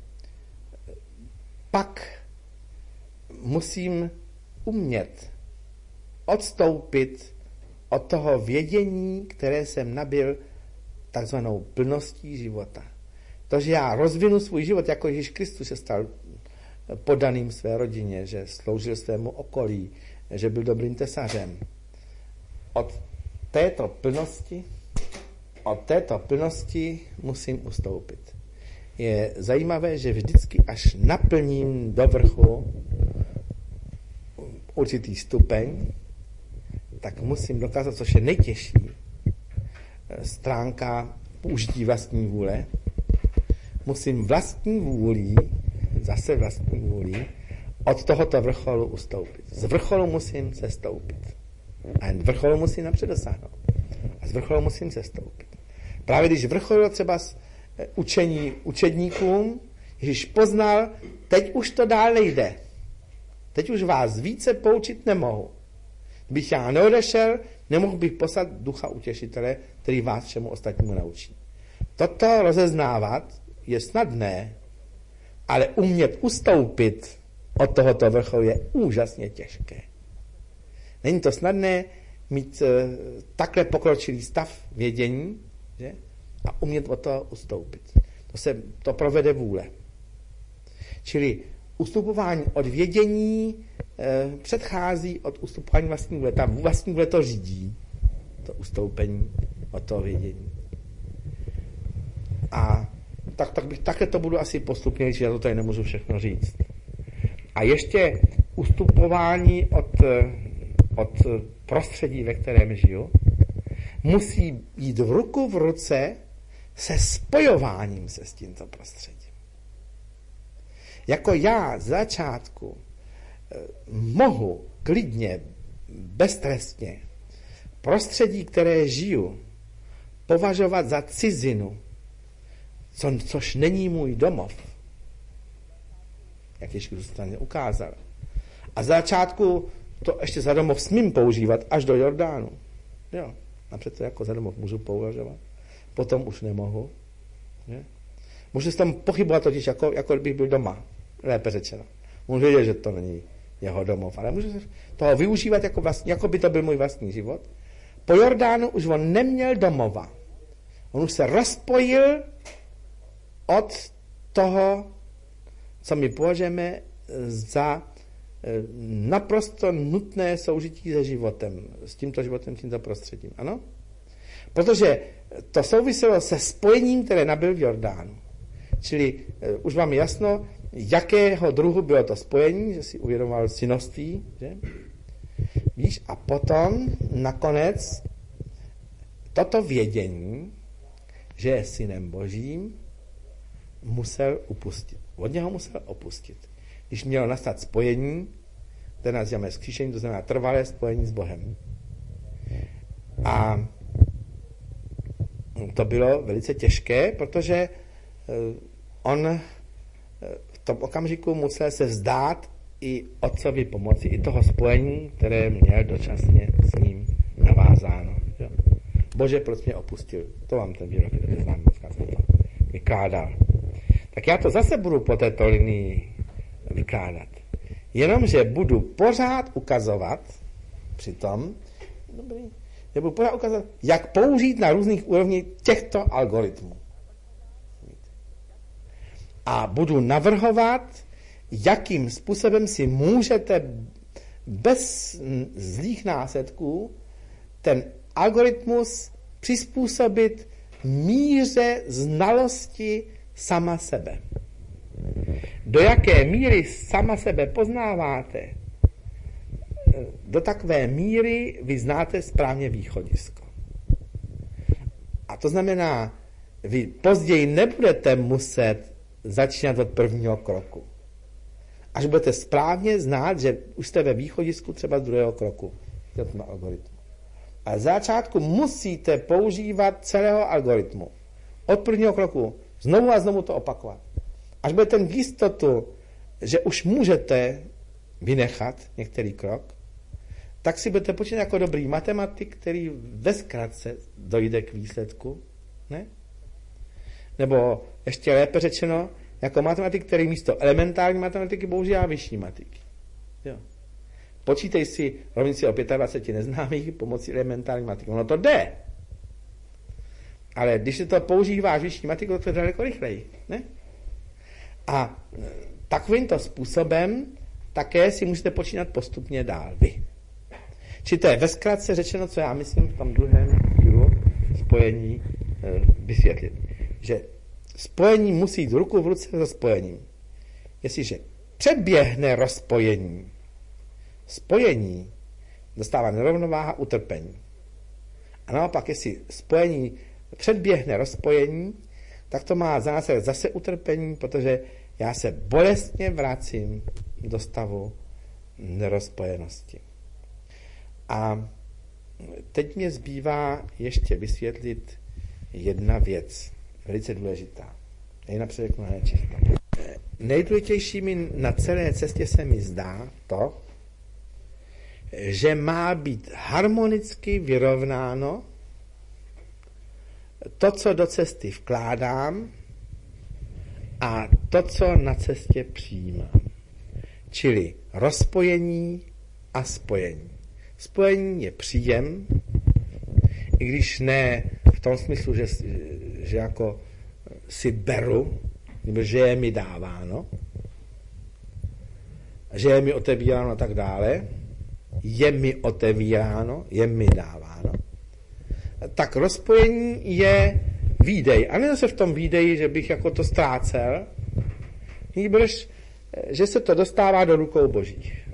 pak musím umět odstoupit od toho vědění, které jsem nabyl takzvanou plností života. To, že já rozvinu svůj život, jako Ježíš Kristus se stal podaným své rodině, že sloužil svému okolí, že byl dobrým tesařem. Od této plnosti musím ustoupit. Je zajímavé, že vždycky až naplním do vrchu určitý stupeň, tak musím dokázat, což je nejtěžší stránka použití vlastní vůle. Musím vlastní vůlí od tohoto vrcholu ustoupit. Z vrcholu musím sestoupit. A jen vrcholu musím napřed dosáhnout. A z vrcholu musím sestoupit. Právě když vrcholu třeba učení učedníkům, Ježíš poznal, teď už to dál nejde. Teď už vás více poučit nemohu. Kdybych já neodešel, nemohl bych poslat ducha utěšitele, který vás všemu ostatnímu naučí. Toto rozeznávat je snadné, ale umět ustoupit od tohoto vrcholu je úžasně těžké. Není to snadné mít takhle pokročilý stav vědění, že? A umět od toho ustoupit. To provede vůle. Čili ustupování od vědění předchází od ustupování vlastní vůle. Ta vlastní vůle to řídí, to ustoupení od toho vědění. A takhle to budu asi postupně, že já to tady nemůžu všechno říct. A ještě ustupování od prostředí, ve kterém žiju, musí jít v ruku v ruce se spojováním se s tímto prostředím. Jako já z začátku mohu klidně, beztrestně prostředí, které žiju, považovat za cizinu, což není můj domov, jak Ježíš Kristus ukázal. A z začátku to ještě za domov smím používat až do Jordánu. Jo, napřed to jako za domov můžu používat. Potom už nemohu. Ne? Můžu si tam pochybovat totiž, jako bych byl doma. Lépe řečeno. Můžu vědět, že to není jeho domov, ale můžu toho využívat jako by to byl můj vlastní život. Po Jordánu už on neměl domova. On už se rozpojil od toho, co my považujeme za naprosto nutné soužití se životem, s tímto životem, tímto prostředím. Ano? Protože to souviselo se spojením, které nabyl v Jordánu. Čili už vám jasno, jakého druhu bylo to spojení, že si uvědomoval synoství, že? Víš, a potom nakonec toto vědění, že je synem Božím, musel upustit. Od něho musel opustit. Když mělo nastat spojení, které nazýváme vzkříšení, to znamená trvalé spojení s Bohem. A to bylo velice těžké, protože on v tom okamžiku musel se vzdát i otcovi pomoci, i toho spojení, které měl dočasně s ním navázáno. Jo. Bože, proč mě opustil? To vám ten výrok znám, dneska jsem to vykládal. Tak já to zase budu po této linii vykládat. Jenomže budu pořád ukazovat přitom, jak použít na různých úrovních těchto algoritmů. A budu navrhovat, jakým způsobem si můžete bez zlých následků ten algoritmus přizpůsobit míře znalosti sama sebe. Do jaké míry sama sebe poznáváte, do takové míry vy znáte správně východisko. A to znamená, vy později nebudete muset začínat od prvního kroku. Až budete správně znát, že už jste ve východisku třeba z druhého kroku. Ale z začátku musíte používat celého algoritmu. Od prvního kroku znovu a znovu to opakovat. Až budete mít jistotu, že už můžete vynechat některý krok, tak si budete počítat jako dobrý matematik, který ve zkratce dojde k výsledku. Ne? Nebo ještě lépe řečeno, jako matematik, který místo elementární matematiky používá vyšší matiky. Jo. Počítej si rovnici o 25 neznámých pomocí elementární matiky. Ono to jde. Ale když se to používáš vyšší matiku, to je daleko rychleji. Ne? A takovýmto způsobem také si můžete počínat postupně dál vy. Či to je ve zkratce řečeno, co já myslím v tom druhém dílu spojení vysvětlit. Že spojení musí jít ruku v ruce se spojením. Jestliže předběhne rozpojení, spojení dostává nerovnováha utrpení. A naopak, jestli spojení předběhne rozpojení, tak to má za následek zase utrpení, protože já se bolestně vracím do stavu nerozpojenosti. A teď mě zbývá ještě vysvětlit jedna věc, velice důležitá. Jinak řeknu nečisto. Nejdůležitějšími na celé cestě se mi zdá to, že má být harmonicky vyrovnáno to, co do cesty vkládám, a to, co na cestě přijímám. Čili rozpojení a spojení. Spojení je příjem, i když ne v tom smyslu, že jako si beru, nebo že je mi dáváno, že je mi otevíráno a tak dále, je mi otevíráno, je mi dáváno. Tak rozpojení je výdej. A ne se v tom výdeji, že bych jako to ztrácel, nýbrž, že se to dostává do rukou Božích.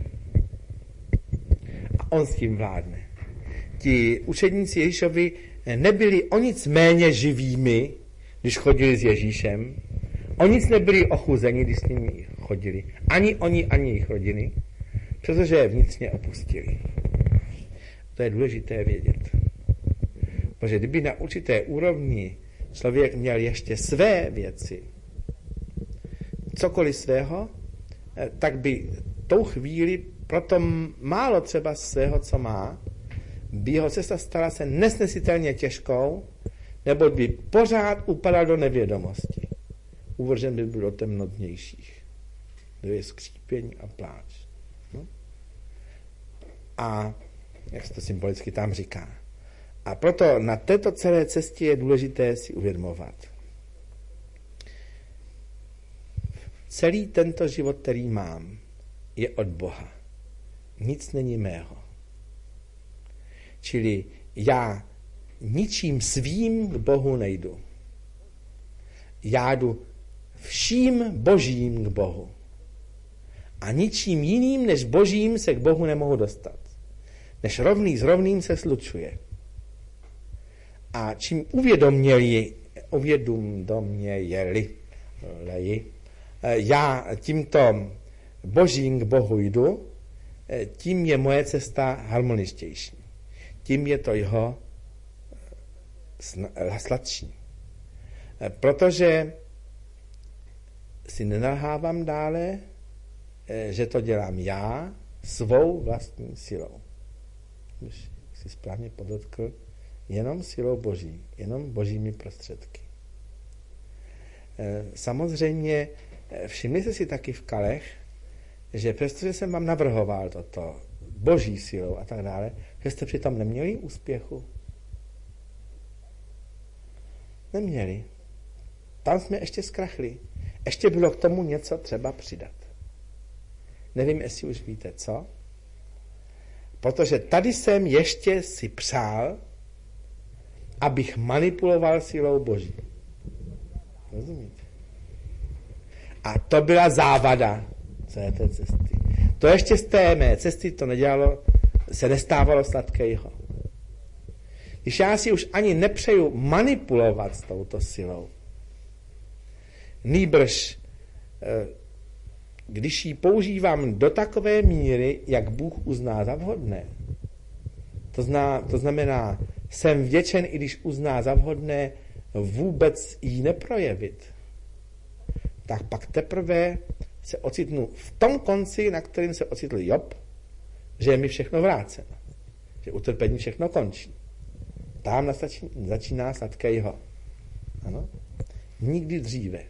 A on s tím vládne. Ti učedníci Ježíšovi nebyli o nic méně živými, když chodili s Ježíšem. O nic nebyli ochuzeni, když s nimi chodili. Ani oni, ani jejich rodiny, přestože je vnitřně opustili. To je důležité vědět. Protože kdyby na určité úrovni člověk měl ještě své věci, cokoliv svého, tak by tou chvíli proto málo třeba svého, co má, by jeho cesta stala se nesnesitelně těžkou, nebo by pořád upadal do nevědomosti. Uvržen by byl do temnotnějších. To je skřípění a pláč. No? A jak se to symbolicky tam říká. A proto na této celé cestě je důležité si uvědomovat. Celý tento život, který mám, je od Boha. Nic není mého. Čili já ničím svým k Bohu nejdu. Já jdu vším Božím k Bohu. A ničím jiným než Božím se k Bohu nemohu dostat. Než rovný s rovným se slučuje. A čím uvědomějeli já tímto Božím k Bohu jdu, tím je moje cesta harmoničtější. Tím je to jeho sladší. Protože si nenalhávám dále, že to dělám já svou vlastní silou. Když si správně podotkl, jenom silou Boží, jenom Božími prostředky. Samozřejmě všimli jste si taky v Kalech, že přestože jsem vám navrhoval toto Boží silou a tak dále, že jste přitom neměli úspěchu. Neměli. Tam jsme ještě zkrachli. Ještě bylo k tomu něco třeba přidat. Nevím, jestli už víte co. Protože tady jsem ještě si přál, abych manipuloval silou Boží. Rozumíte? A to byla závada celé té cesty. To ještě z té mé cesty to nedělalo, se nestávalo sladkého. Když já si už ani nepřeju manipulovat s touto silou, nýbrž, když ji používám do takové míry, jak Bůh uzná za vhodné. To znamená, jsem vděčen, i když uzná za vhodné vůbec ji neprojevit. Tak pak teprve se ocitnu v tom konci, na kterém se ocitl Job, že je mi všechno vráceno. Že utrpení všechno končí. Tam začíná sladkého. Ano? Nikdy dříve.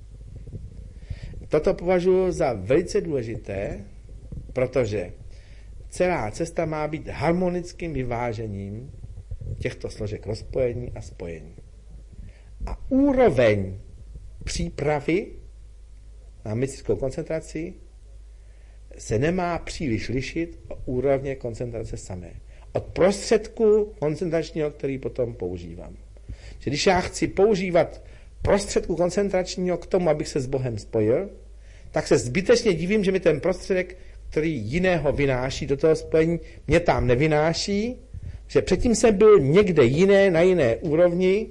Toto považuji za velice důležité, protože celá cesta má být harmonickým vyvážením těchto složek rozpojení a spojení. A úroveň přípravy na mystickou koncentraci se nemá příliš lišit od úrovně koncentrace samé. Od prostředku koncentračního, který potom používám. Že když já chci používat prostředku koncentračního k tomu, abych se s Bohem spojil, tak se zbytečně divím, že mi ten prostředek, který jiného vynáší do toho spojení, mě tam nevynáší, že předtím jsem byl někde jiné, na jiné úrovni,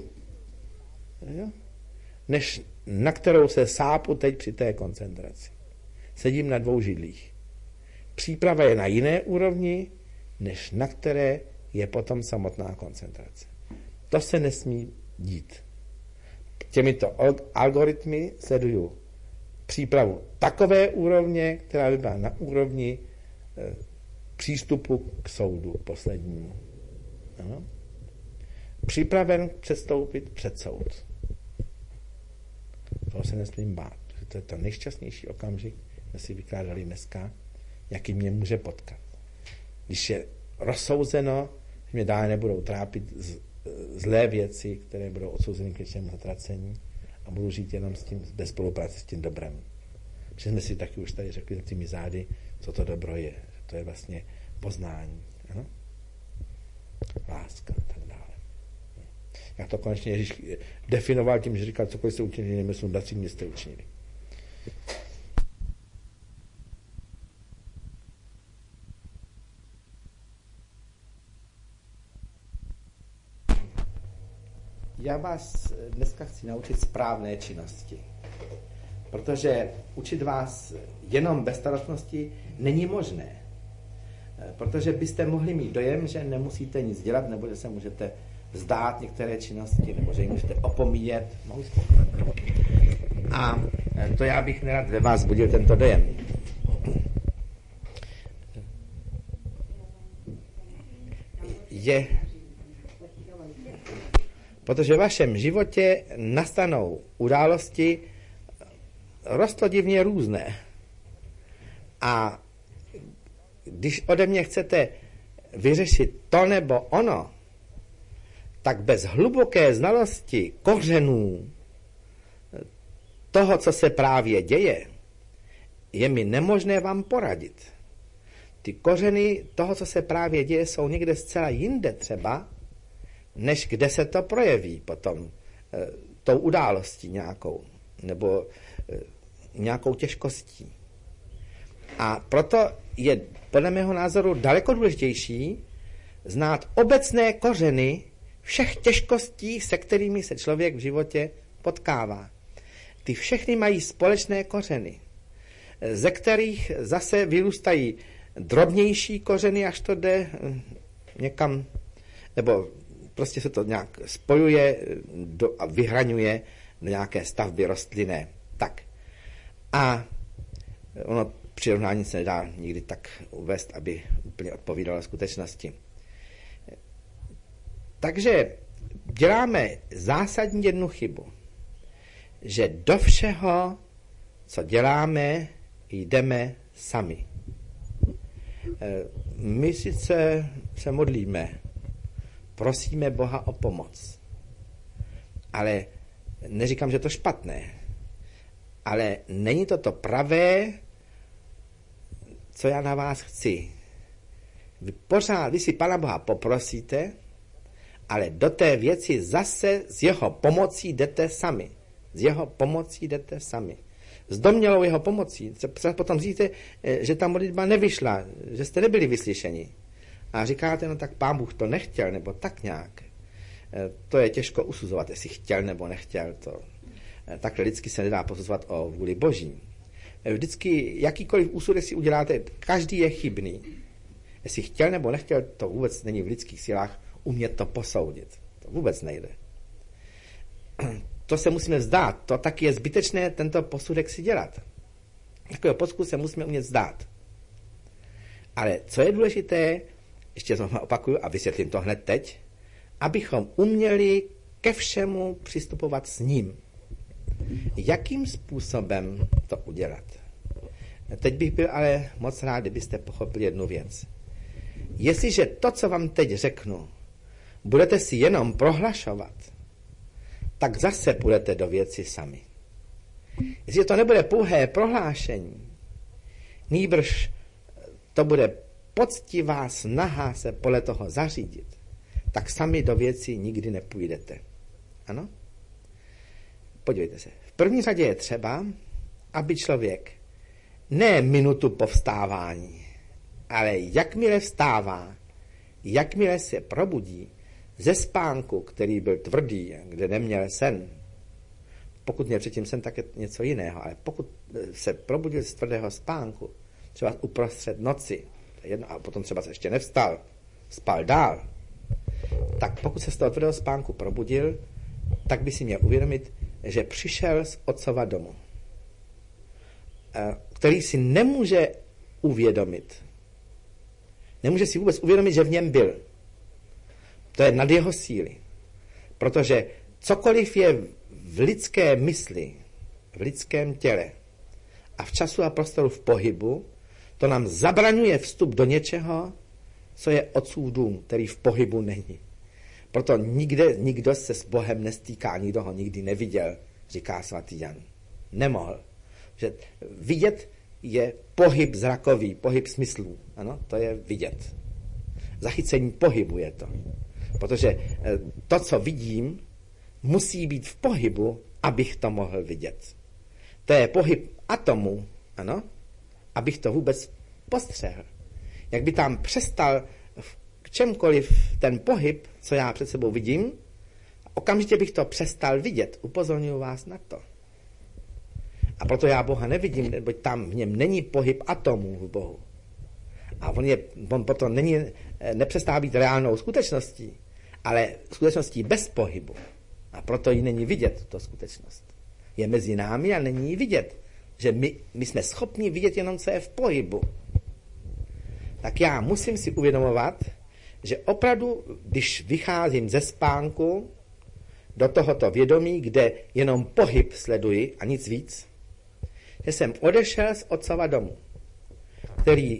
než na kterou se sápu teď při té koncentraci. Sedím na 2 židlích. Příprava je na jiné úrovni, než na které je potom samotná koncentrace. To se nesmí dít. Těmito algoritmy sleduju přípravu takové úrovně, která by byla na úrovni přístupu k soudu poslednímu. Ano? Připraven předstoupit před soud. Toho se nesmím bát. To je to nejšťastnější okamžik, jsme si vykládali dneska, jaký mě může potkat. Když je rozsouzeno, že mě dále nebudou trápit zlé věci, které budou odsouzeny k věčnému zatracení a budu žít jenom s tím, bez spolupráce s tím dobrem. Protože jsme si taky už tady řekli za těmi zády, co to dobro je. To je vlastně poznání. Ano? Láska a tak dále. Jak to konečně Ježíš definoval tím, že říkal, cokoliv jste učinili, nemyslím, bratři, mě jste učinili. Já vás dneska chci naučit správné činnosti, protože učit vás jenom bezstarostnosti není možné, protože byste mohli mít dojem, že nemusíte nic dělat, nebo že se můžete vzdát některé činnosti, nebo že ji můžete opomíjet. A to já bych nerad ve vás budil tento dojem. Protože v vašem životě nastanou události roztodivně různé. A když ode mě chcete vyřešit to nebo ono, tak bez hluboké znalosti kořenů toho, co se právě děje, je mi nemožné vám poradit. Ty kořeny toho, co se právě děje, jsou někde zcela jinde třeba, než kde se to projeví potom tou událostí nějakou, nebo nějakou těžkostí. A proto je podle mého názoru daleko důležitější znát obecné kořeny všech těžkostí, se kterými se člověk v životě potkává. Ty všechny mají společné kořeny, ze kterých zase vyrůstají drobnější kořeny, až to jde někam, nebo prostě se to nějak spojuje a vyhraňuje do nějaké stavby rostlinné. Tak. A ono přirovnání se nedá nikdy tak uvést, aby úplně odpovídalo skutečnosti. Takže děláme zásadní jednu chybu, že do všeho, co děláme, jdeme sami. My sice se modlíme, prosíme Boha o pomoc, ale neříkám, že to špatné, ale není to pravé, co já na vás chci. Vy si Pana Boha poprosíte, ale do té věci zase s jeho pomocí jdete sami. S jeho pomocí jdete sami. S domnělou jeho pomocí. Potom zjistíte, že ta modlitba nevyšla, že jste nebyli vyslyšeni. A říkáte, no tak Pán Bůh to nechtěl, nebo tak nějak. To je těžko usuzovat, jestli chtěl nebo nechtěl. Takhle lidsky se nedá posuzovat o vůli Boží. Vždycky jakýkoliv úsudek si uděláte, každý je chybný. Jestli chtěl nebo nechtěl, to vůbec není v lidských silách umět to posoudit. To vůbec nejde. To se musíme vzdát. To taky je zbytečné tento posudek si dělat. Takového posudku se musíme umět vzdát. Ale co je důležité, ještě znovu opakuju a vysvětlím to hned teď, abychom uměli ke všemu přistupovat s ním. Jakým způsobem to udělat? Teď bych byl ale moc rád, kdybyste pochopili jednu věc. jestliže to, co vám teď řeknu, budete si jenom prohlašovat, tak zase půjdete do věci sami. Jestli to nebude pouhé prohlášení, nýbrž to bude poctivá snaha se podle toho zařídit, tak sami do věci nikdy nepůjdete. Ano? Podívejte se. V první řadě je třeba, aby člověk ne minutu po vstávání, ale jakmile vstává, jakmile se probudí ze spánku, který byl tvrdý, kde neměl sen, pokud měl předtím sen, tak je něco jiného, ale pokud se probudil z tvrdého spánku, třeba uprostřed noci, a potom třeba se ještě nevstal, spal dál, tak pokud se z toho tvrdého spánku probudil, tak by si měl uvědomit, že přišel z otcova domu, který si nemůže uvědomit. Nemůže si vůbec uvědomit, že v něm byl. To je nad jeho síly. Protože cokoliv je v lidské mysli, v lidském těle a v času a prostoru v pohybu, to nám zabraňuje vstup do něčeho, co je otcův dům, který v pohybu není. Proto nikdo se s Bohem nestýká, nikdo ho nikdy neviděl, říká svatý Jan. Nemohl. Že vidět je pohyb zrakový, pohyb smyslů. Ano, to je vidět. Zachycení pohybu je to. Protože to, co vidím, musí být v pohybu, abych to mohl vidět. To je pohyb atomů, ano, abych to vůbec postřehl. Jak by tam přestal k čemkoliv ten pohyb, co já před sebou vidím, okamžitě bych to přestal vidět. Upozorňuji vás na to. A proto já Boha nevidím, neboť tam v něm není pohyb atomů v Bohu. A on proto nepřestává být reálnou skutečností, ale skutečností bez pohybu. A proto ji není vidět, tuto skutečnost. Je mezi námi a není ji vidět. Že my jsme schopni vidět jenom, co je v pohybu. Tak já musím si uvědomovat, že opravdu, když vycházím ze spánku do tohoto vědomí, kde jenom pohyb sleduji a nic víc, že jsem odešel z otcova domu, který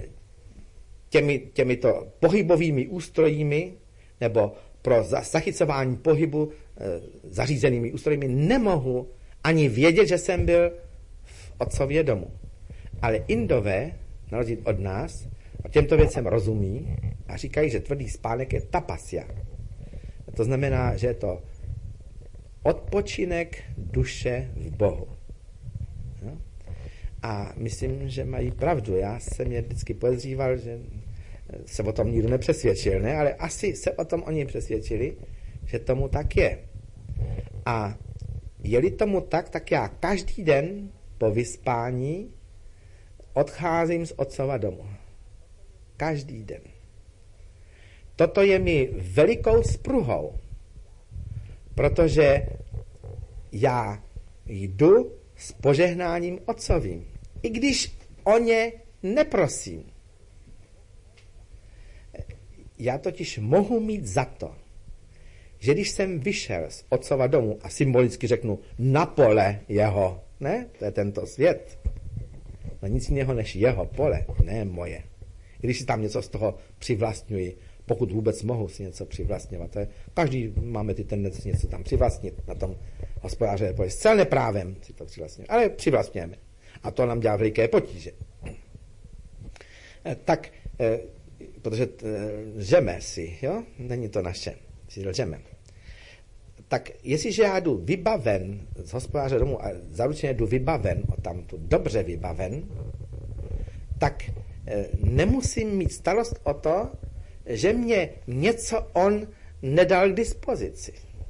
těmito pohybovými ústrojími nebo pro zachycování pohybu zařízenými ústrojími nemohu ani vědět, že jsem byl v otcově domu. Ale Indové, na rozdíl od nás, těmto věcem rozumí a říkají, že tvrdý spánek je tapasya. To znamená, že je to odpočinek duše v Bohu. No? A myslím, že mají pravdu. Já jsem je vždycky podezříval, že se o tom nikdo nepřesvědčil, ne? Ale asi se o tom oni přesvědčili, že tomu tak je. A je-li tomu tak já každý den po vyspání odcházím z otcova domu. Každý den. Toto je mi velikou spruhou, protože já jdu s požehnáním otcovým, i když o ně neprosím. Já totiž mohu mít za to, že když jsem vyšel z otcova domu a symbolicky řeknu na pole jeho, ne, to je tento svět, no nic jiného než jeho pole, ne moje. I když si tam něco z toho přivlastňuji, pokud vůbec mohu si něco přivlastňovat. To je, každý máme ty tendence něco tam přivlastnit na tom hospodáře pole. S celým právem si to přivlastňujeme, ale přivlastňujeme. A to nám dělá veliké potíže. Tak, protože lžeme si, jo? Není to naše, si lžeme. Tak jestliže já jdu vybaven z hospodáře domu a zaručeně jdu vybaven, odtamtud dobře vybaven, tak nemusím mít starost o to, že mě něco on nedal k dispozici.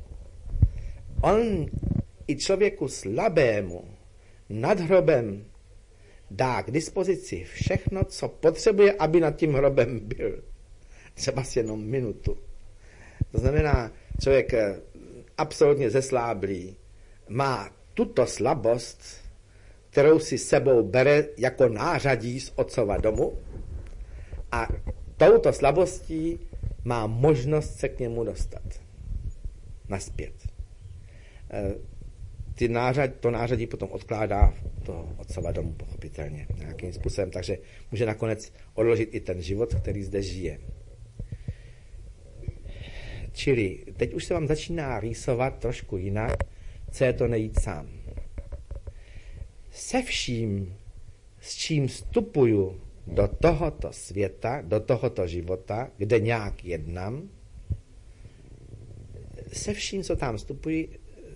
On i člověku slabému nad hrobem dá k dispozici všechno, co potřebuje, aby nad tím hrobem byl. Třeba si jenom minutu. To znamená, člověk absolutně zesláblý má tuto slabost, kterou si sebou bere jako nářadí z otcova domu a touto slabostí má možnost se k němu dostat. Nazpět. to nářadí potom odkládá do otcova domu, pochopitelně, nějakým způsobem, takže může nakonec odložit i ten život, který zde žije. Čili teď už se vám začíná rýsovat trošku jinak, co je to nejít sám. Se vším, s čím vstupuju do tohoto světa, do tohoto života, kde nějak jednám, se vším, co tam vstupuji,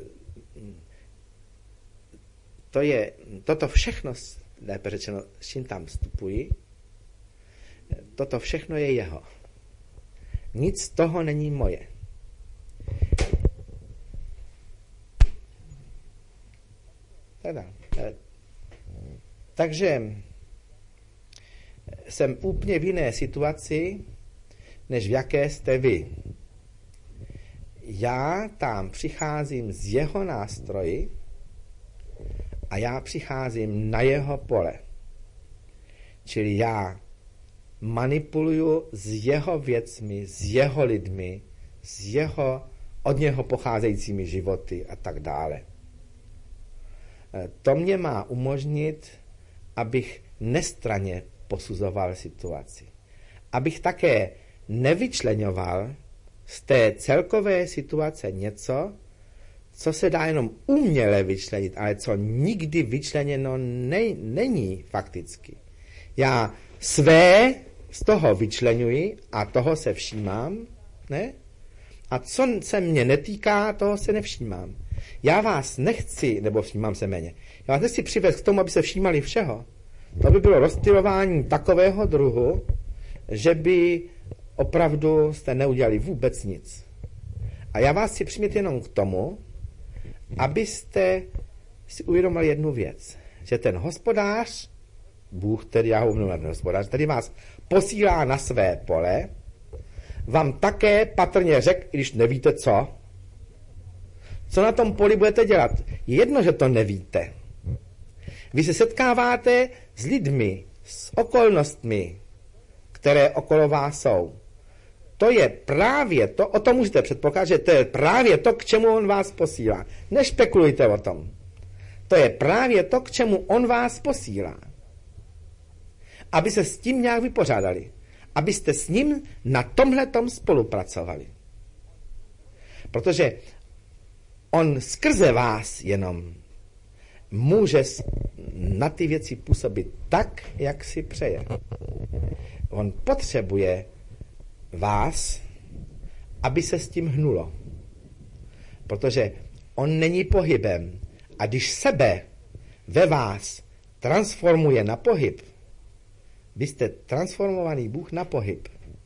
toto všechno, lépe řečeno, s čím tam vstupuji, toto všechno je jeho. Nic z toho není moje. Takže jsem úplně v jiné situaci, než v jaké jste vy. Já tam přicházím z jeho nástroji a já přicházím na jeho pole. Čili já manipuluju s jeho věcmi, s jeho lidmi, od něho pocházejícími životy a tak dále. To mě má umožnit, abych nestranně posuzoval situaci. Abych také nevyčleňoval z té celkové situace něco, co se dá jenom uměle vyčlenit, ale co nikdy vyčleněno není fakticky. Já své z toho vyčleňuji a toho se všímám, ne? A co se mě netýká, toho se nevšímám. Já vás nechci, nebo všímám se méně, já vás nechci přivést k tomu, aby se všímali všeho. To by bylo rozptylování takového druhu, že by opravdu jste neudělali vůbec nic. A já vás chci přimět jenom k tomu, abyste si uvědomili jednu věc, že ten hospodář, Bůh, který já ho mluvím, hospodář, který vás posílá na své pole, vám také patrně řekl, když nevíte co na tom poli budete dělat. Je jedno, že to nevíte. Vy se setkáváte s lidmi, s okolnostmi, které okolo vás jsou. To je právě to, o tom můžete předpokládat, že to je právě to, k čemu on vás posílá. Nešpekulujte o tom. To je právě to, k čemu on vás posílá. Aby se s tím nějak vypořádali. Abyste s ním na tomhletom spolupracovali. Protože on skrze vás jenom může na ty věci působit tak, jak si přeje. On potřebuje vás, aby se s tím hnulo. Protože on není pohybem. A když sebe ve vás transformuje na pohyb, vy jste transformovaný Bůh na pohyb.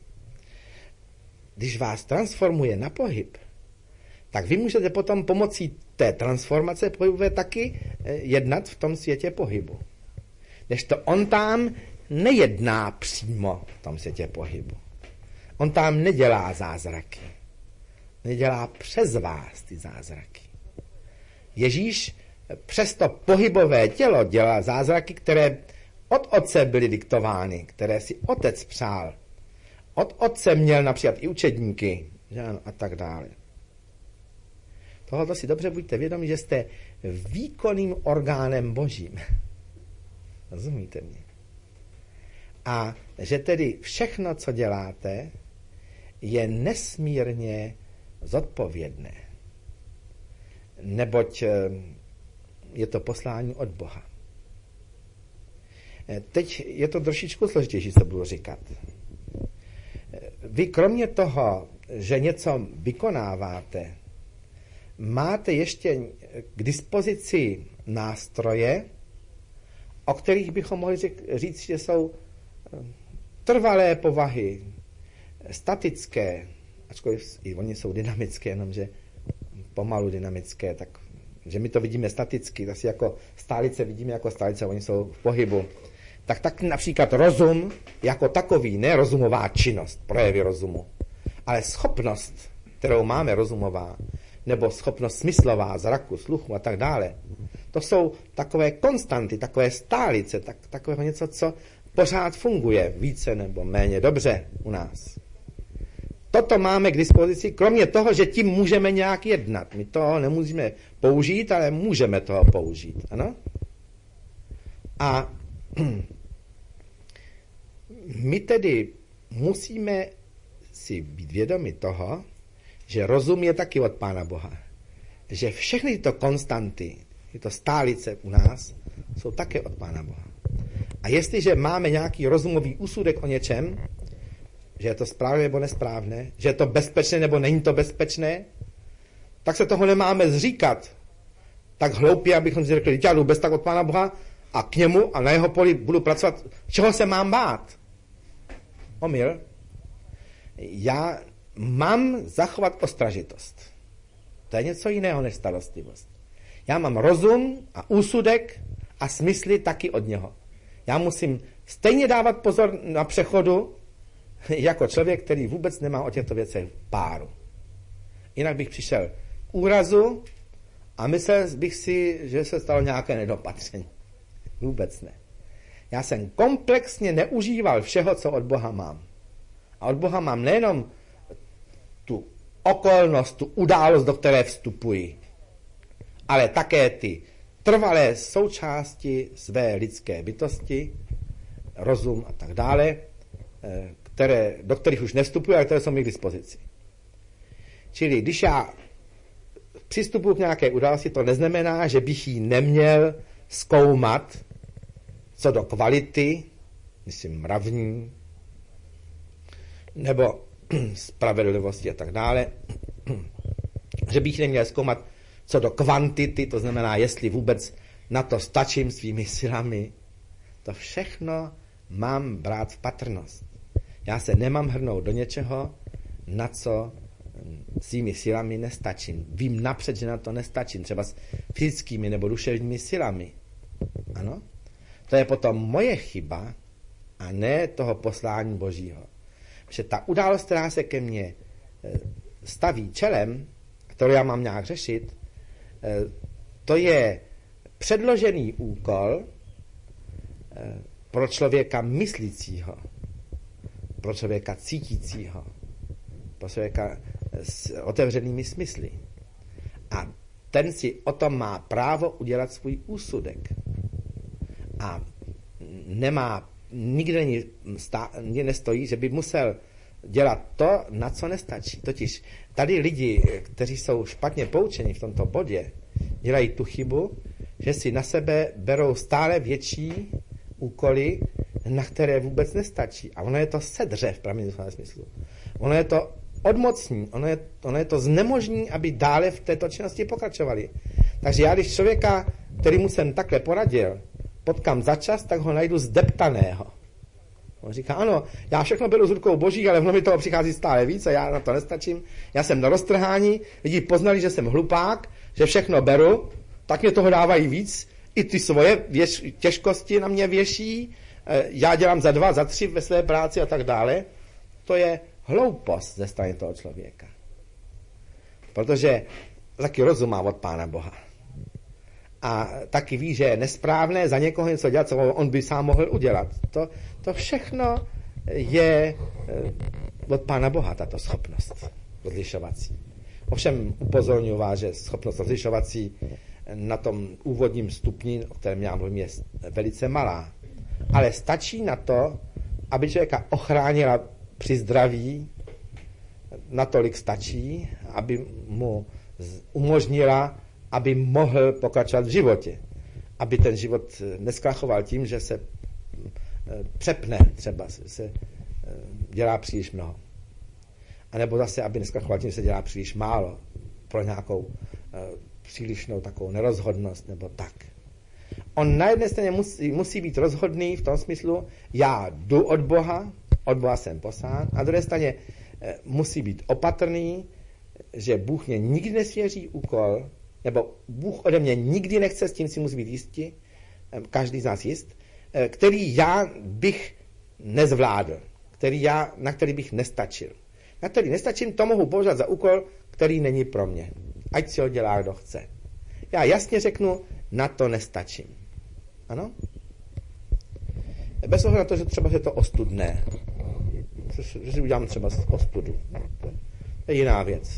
Když vás transformuje na pohyb, tak vy můžete potom pomocí té transformace pohybové taky jednat v tom světě pohybu. Nežto on tam nejedná přímo v tom světě pohybu. On tam nedělá zázraky. Nedělá přes vás ty zázraky. Ježíš přes to pohybové tělo dělá zázraky, které od otce byly diktovány, které si otec přál. Od otce měl například i učedníky, že ano, a tak dále. Tohoto si dobře buďte vědomi, že jste výkonným orgánem Božím. Rozumíte mě? A že tedy všechno, co děláte, je nesmírně zodpovědné. Neboť je to poslání od Boha. Teď je to trošičku složitější, co budu říkat. Vy kromě toho, že něco vykonáváte, máte ještě k dispozici nástroje, o kterých bychom mohli říct, že jsou trvalé povahy, statické, ačkoliv i oni jsou dynamické, jenomže pomalu dynamické, tak že my to vidíme staticky, asi jako stálice vidíme jako stálice, oni jsou v pohybu. Tak například rozum jako takový, ne rozumová činnost, projevy rozumu, ale schopnost, kterou máme rozumová, nebo schopnost smyslová, zraku, sluchu a tak dále. To jsou takové konstanty, takové stálice, takového něco, co pořád funguje více nebo méně dobře u nás. toto máme k dispozici, kromě toho, že tím můžeme nějak jednat. My to nemůžeme použít, ale můžeme toho použít. Ano? A my tedy musíme si být vědomi toho, že rozum je taky od Pána Boha. Že všechny tyto konstanty, tyto stálice u nás, jsou také od Pána Boha. A jestliže máme nějaký rozumový úsudek o něčem, že je to správné nebo nesprávné, že je to bezpečné nebo není to bezpečné, tak se toho nemáme zříkat tak hloupě, abychom si řekli, já jdu bez tak od Pána Boha a k němu a na jeho poli budu pracovat. Čeho se mám bát? Omyl. Já mám zachovat ostražitost. To je něco jiného než starostlivost. Já mám rozum a úsudek a smysly taky od něho. Já musím stejně dávat pozor na přechodu jako člověk, který vůbec nemá o těchto věcech páru. Jinak bych přišel k úrazu a myslel bych si, že se stalo nějaké nedopatření. Vůbec ne. Já jsem komplexně neužíval všeho, co od Boha mám. A od Boha mám nejenom tu okolnost, tu událost, do které vstupuji, ale také ty trvalé součásti své lidské bytosti, rozum a tak dále, do kterých už nevstupuji, ale které jsou mi k dispozici. Čili když já přistupuji k nějaké události, to neznamená, že bych ji neměl zkoumat co do kvality, myslím mravní, nebo spravedlivosti a tak dále, že bych neměl zkoumat co do kvantity, to znamená, jestli vůbec na to stačím svými silami. To všechno mám brát v patrnost. Já se nemám hrnout do něčeho, na co svými silami nestačím. Vím napřed, že na to nestačím, třeba s fyzickými nebo duševními silami. Ano? To je potom moje chyba a ne toho poslání Božího. Protože ta událost, která se ke mně staví čelem, kterou já mám nějak řešit, to je předložený úkol pro člověka myslícího, pro člověka cítícího, pro člověka s otevřenými smysly. A ten si o tom má právo udělat svůj úsudek. A nikde nestojí, že by musel dělat to, na co nestačí. Totiž tady lidi, kteří jsou špatně poučeni v tomto bodě, dělají tu chybu, že si na sebe berou stále větší úkoly, na které vůbec nestačí. A ono je to sedře v pravém smyslu. Ono je to odmocní, ono je to znemožní, aby dále v této činnosti pokračovali. Takže já, když člověka, kterýmu jsem takhle poradil, potkám za čas, tak ho najdu zdeptaného. On říká, ano, já všechno beru z rukou Boží, ale mi toho přichází stále víc a já na to nestačím. Já jsem na roztrhání, lidi poznali, že jsem hlupák, že všechno beru, tak mě toho dávají víc, i ty svoje těžkosti na mě věší, já dělám za 2, za 3 ve své práci a tak dále. To je hloupost ze strany toho člověka. Protože taky rozum má od Pána Boha. A taky ví, že je nesprávné za někoho něco dělat, co on by sám mohl udělat. To všechno je od Pána Boha, tato schopnost rozlišovací. Ovšem upozorňuji vás, že schopnost rozlišovací na tom úvodním stupni, o kterém já mluvím, je velice malá. Ale stačí na to, aby člověka ochránila při zdraví, natolik stačí, aby mu umožnila, aby mohl pokračovat v životě. Aby ten život neskrachoval tím, že se přepne, třeba se dělá příliš mnoho. A nebo zase, aby neskrachoval tím, že se dělá příliš málo pro nějakou přílišnou takovou nerozhodnost, nebo tak. On na jedné straně musí být rozhodný v tom smyslu, já jdu od Boha jsem poslán, a na druhé straně musí být opatrný, že Bůh mě nikdy nesvěří úkol, nebo Bůh ode mě nikdy nechce, s tím si musí být jistí, každý z nás jist, který já bych nezvládl, na který bych nestačil. Na který nestačím, to mohu považovat za úkol, který není pro mě. Ať si ho dělá, kdo chce. Já jasně řeknu, na to nestačím. Ano? Bez ohledu na to, že třeba je to ostudné. Že si udělám třeba ostudu. To je jiná věc.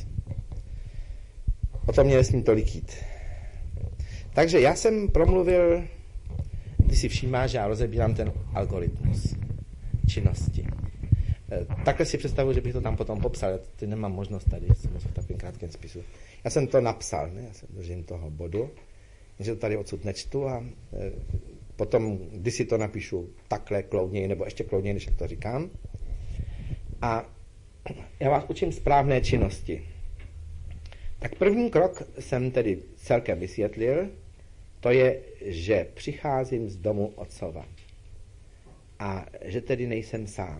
O tom mě nesmím tolik jít. Takže já jsem promluvil, když si všímáš, že já rozebírám ten algoritmus činnosti. Takhle si představuji, že bych to tam potom popsal. Ty nemám možnost tady, jsem v takovém krátkém spisu. Já jsem to napsal, ne? Já jsem držím toho bodu, že to tady odsud nečtu a potom, když si to napíšu takhle kloudněji, nebo ještě kloudněji, než to říkám. A já vás učím správné činnosti. Tak první krok jsem tedy celkem vysvětlil, to je, že přicházím z domu Otcova a že tedy nejsem sám.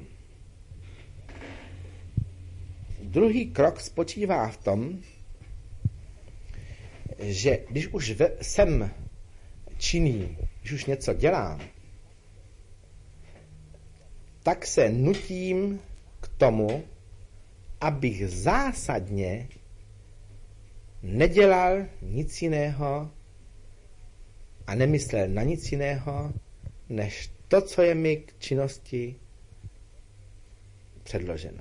Druhý krok spočívá v tom, že když už jsem činný, když už něco dělám, tak se nutím k tomu, abych zásadně nedělal nic jiného a nemyslel na nic jiného, než to, co je mi k činnosti předloženo.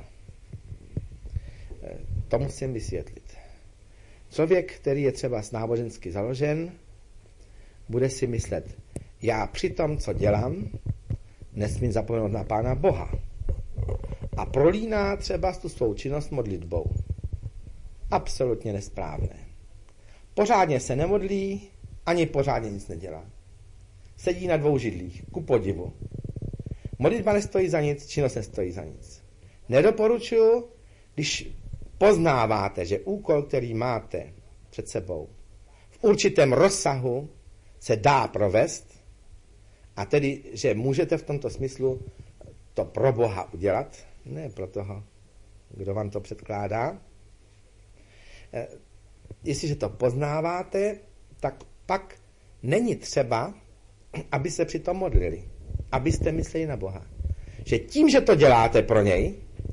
To musím vysvětlit. Člověk, který je třeba nábožensky založen, bude si myslet, já při tom, co dělám, nesmím zapomenout na Pána Boha. A prolíná třeba tu svou činnost modlitbou. Absolutně nesprávné. Pořádně se nemodlí, ani pořádně nic nedělá. Sedí na dvou židlích, ku podivu. Modlitba nestojí za nic, činnost nestojí za nic. Nedoporučuji, když poznáváte, že úkol, který máte před sebou, v určitém rozsahu se dá provést, a tedy, že můžete v tomto smyslu to pro Boha udělat, ne pro toho, kdo vám to předkládá. Jestliže to poznáváte, tak pak není třeba, aby se přitom modlili, abyste mysleli na Boha. Že tím, že to děláte pro něj,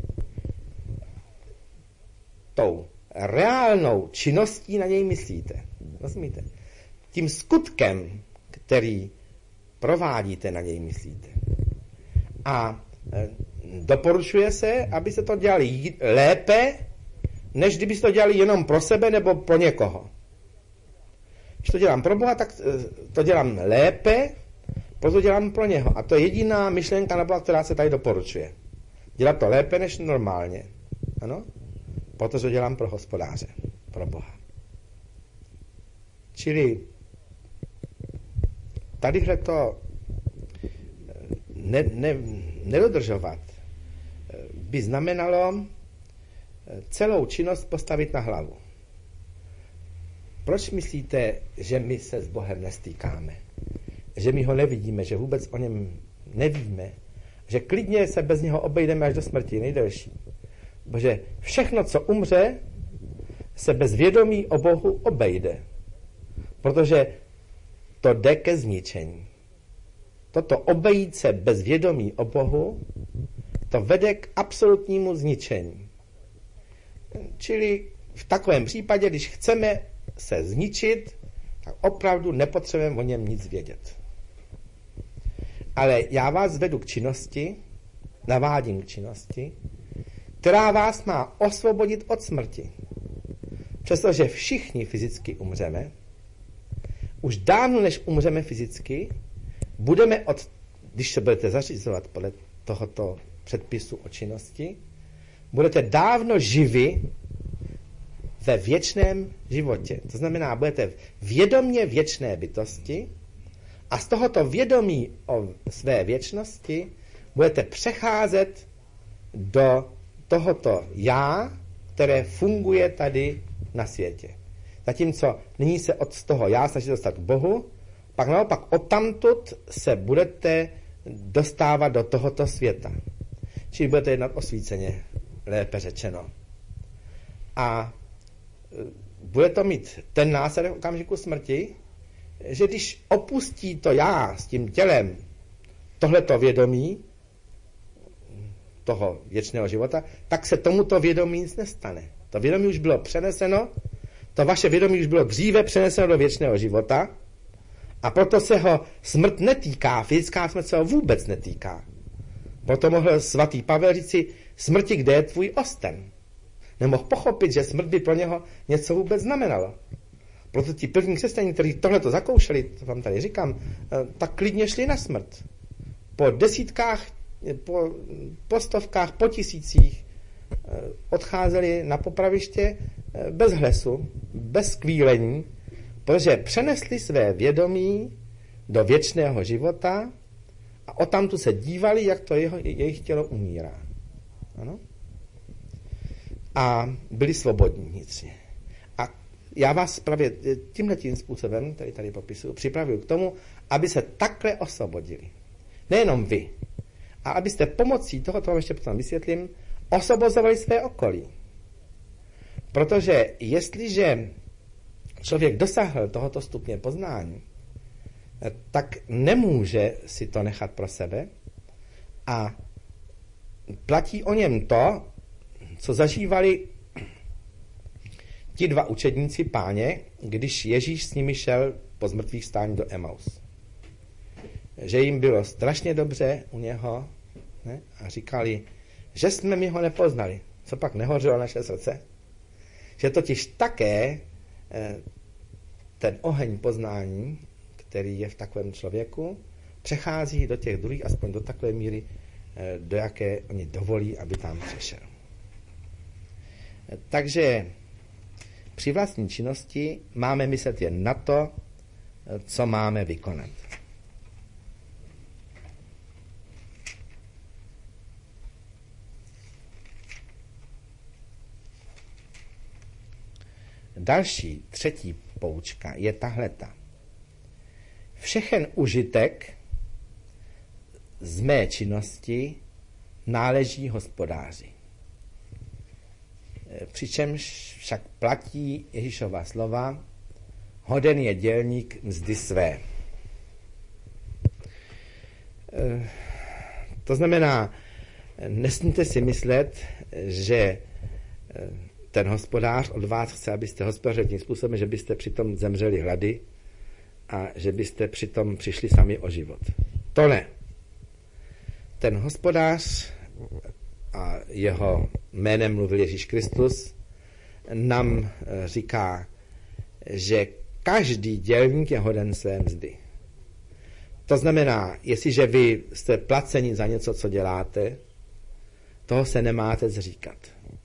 tou reálnou činností na něj myslíte. Rozumíte? Tím skutkem, který provádíte, na něj myslíte. A doporučuje se, aby se to dělali lépe, než kdybyste to dělali jenom pro sebe nebo pro někoho. Když to dělám pro Boha, tak to dělám lépe, proto dělám pro něho. A to je jediná myšlenka na Boha, která se tady doporučuje. Dělat to lépe než normálně. Ano? Protože to dělám pro Hospodáře, pro Boha. Čili tadyhle to nedodržovat by znamenalo celou činnost postavit na hlavu. Proč myslíte, že my se s Bohem nestýkáme? Že my ho nevidíme, že vůbec o něm nevíme? Že klidně se bez něho obejdeme až do smrti, nejdelší? Protože všechno, co umře, se bez vědomí o Bohu obejde. Protože to jde ke zničení. Toto obejít se bez vědomí o Bohu, to vede k absolutnímu zničení. Čili v takovém případě, když chceme se zničit, tak opravdu nepotřebujeme o něm nic vědět. Ale já vás vedu k činnosti, navádím k činnosti, která vás má osvobodit od smrti. Přestože všichni fyzicky umřeme, už dávno, než umřeme fyzicky, budeme když se budete zařizovat podle tohoto předpisu o činnosti, budete dávno živi ve věčném životě. To znamená, budete vědomě věčné bytosti a z tohoto vědomí o své věčnosti budete přecházet do tohoto já, které funguje tady na světě. Zatímco nyní se z toho já snažíte dostat k Bohu, pak naopak odtamtud se budete dostávat do tohoto světa. Čili budete jednat osvíceně, lépe řečeno. A bude to mít ten následek v okamžiku smrti, že když opustí to já s tím tělem tohleto vědomí, toho věčného života, tak se tomuto vědomí nic nestane. To vědomí už bylo přeneseno, to vaše vědomí už bylo dříve přeneseno do věčného života a proto se ho smrt netýká, fyzická smrt se ho vůbec netýká. Proto mohl svatý Pavel říci, smrti, kde je tvůj osten? nemohl pochopit, že smrt by pro něho něco vůbec znamenalo. Proto ti první křesťané, kteří tohleto zakoušeli, to vám tady říkám, tak klidně šli na smrt. Po desítkách, po stovkách, po tisících odcházeli na popraviště bez hlesu, bez kvílení, protože přenesli své vědomí do věčného života a odtamtud se dívali, jak to jejich tělo umírá. Ano? A byli svobodní vnitřně. A já vás právě tímhletím způsobem, který tady popisuju, připravuju k tomu, aby se takhle osvobodili. Nejenom vy. A abyste pomocí toho, to vám ještě potom vysvětlím, osvobozovali své okolí. Protože jestliže člověk dosáhl tohoto stupně poznání, tak nemůže si to nechat pro sebe a platí o něm to, co zažívali ti dva učedníci Páně, když Ježíš s nimi šel po zmrtvých stání do Emaus. Že jim bylo strašně dobře u něho, ne? A říkali, že jsme my ho nepoznali. Co pak nehořelo naše srdce? Že totiž také ten oheň poznání, který je v takovém člověku, přechází do těch druhých, aspoň do takové míry, do jaké oni dovolí, aby tam přešel. Takže při vlastní činnosti máme myslet jen na to, co máme vykonat. Další, třetí poučka je tahleta. Všechen užitek z mé činnosti náleží Hospodáři. Přičemž však platí Ježíšova slova, hoden je dělník mzdy své. To znamená, nesmíte si myslet, že ten Hospodář od vás chce, abyste hospodařili tím způsobem, že byste přitom zemřeli hlady a že byste přitom přišli sami o život. To ne. Ten Hospodář, a jeho jménem mluvil Ježíš Kristus, nám říká, že každý dělník je hoden své mzdy. To znamená, jestliže vy jste placeni za něco, co děláte, toho se nemáte zříkat.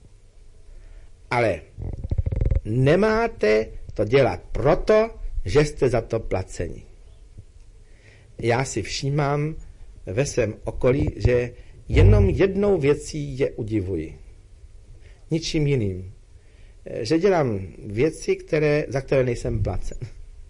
Ale nemáte to dělat proto, že jste za to placeni. Já si všímám ve svém okolí, že jenom jednou věcí je udivuji. Ničím jiným. Že dělám věci, za které nejsem placen.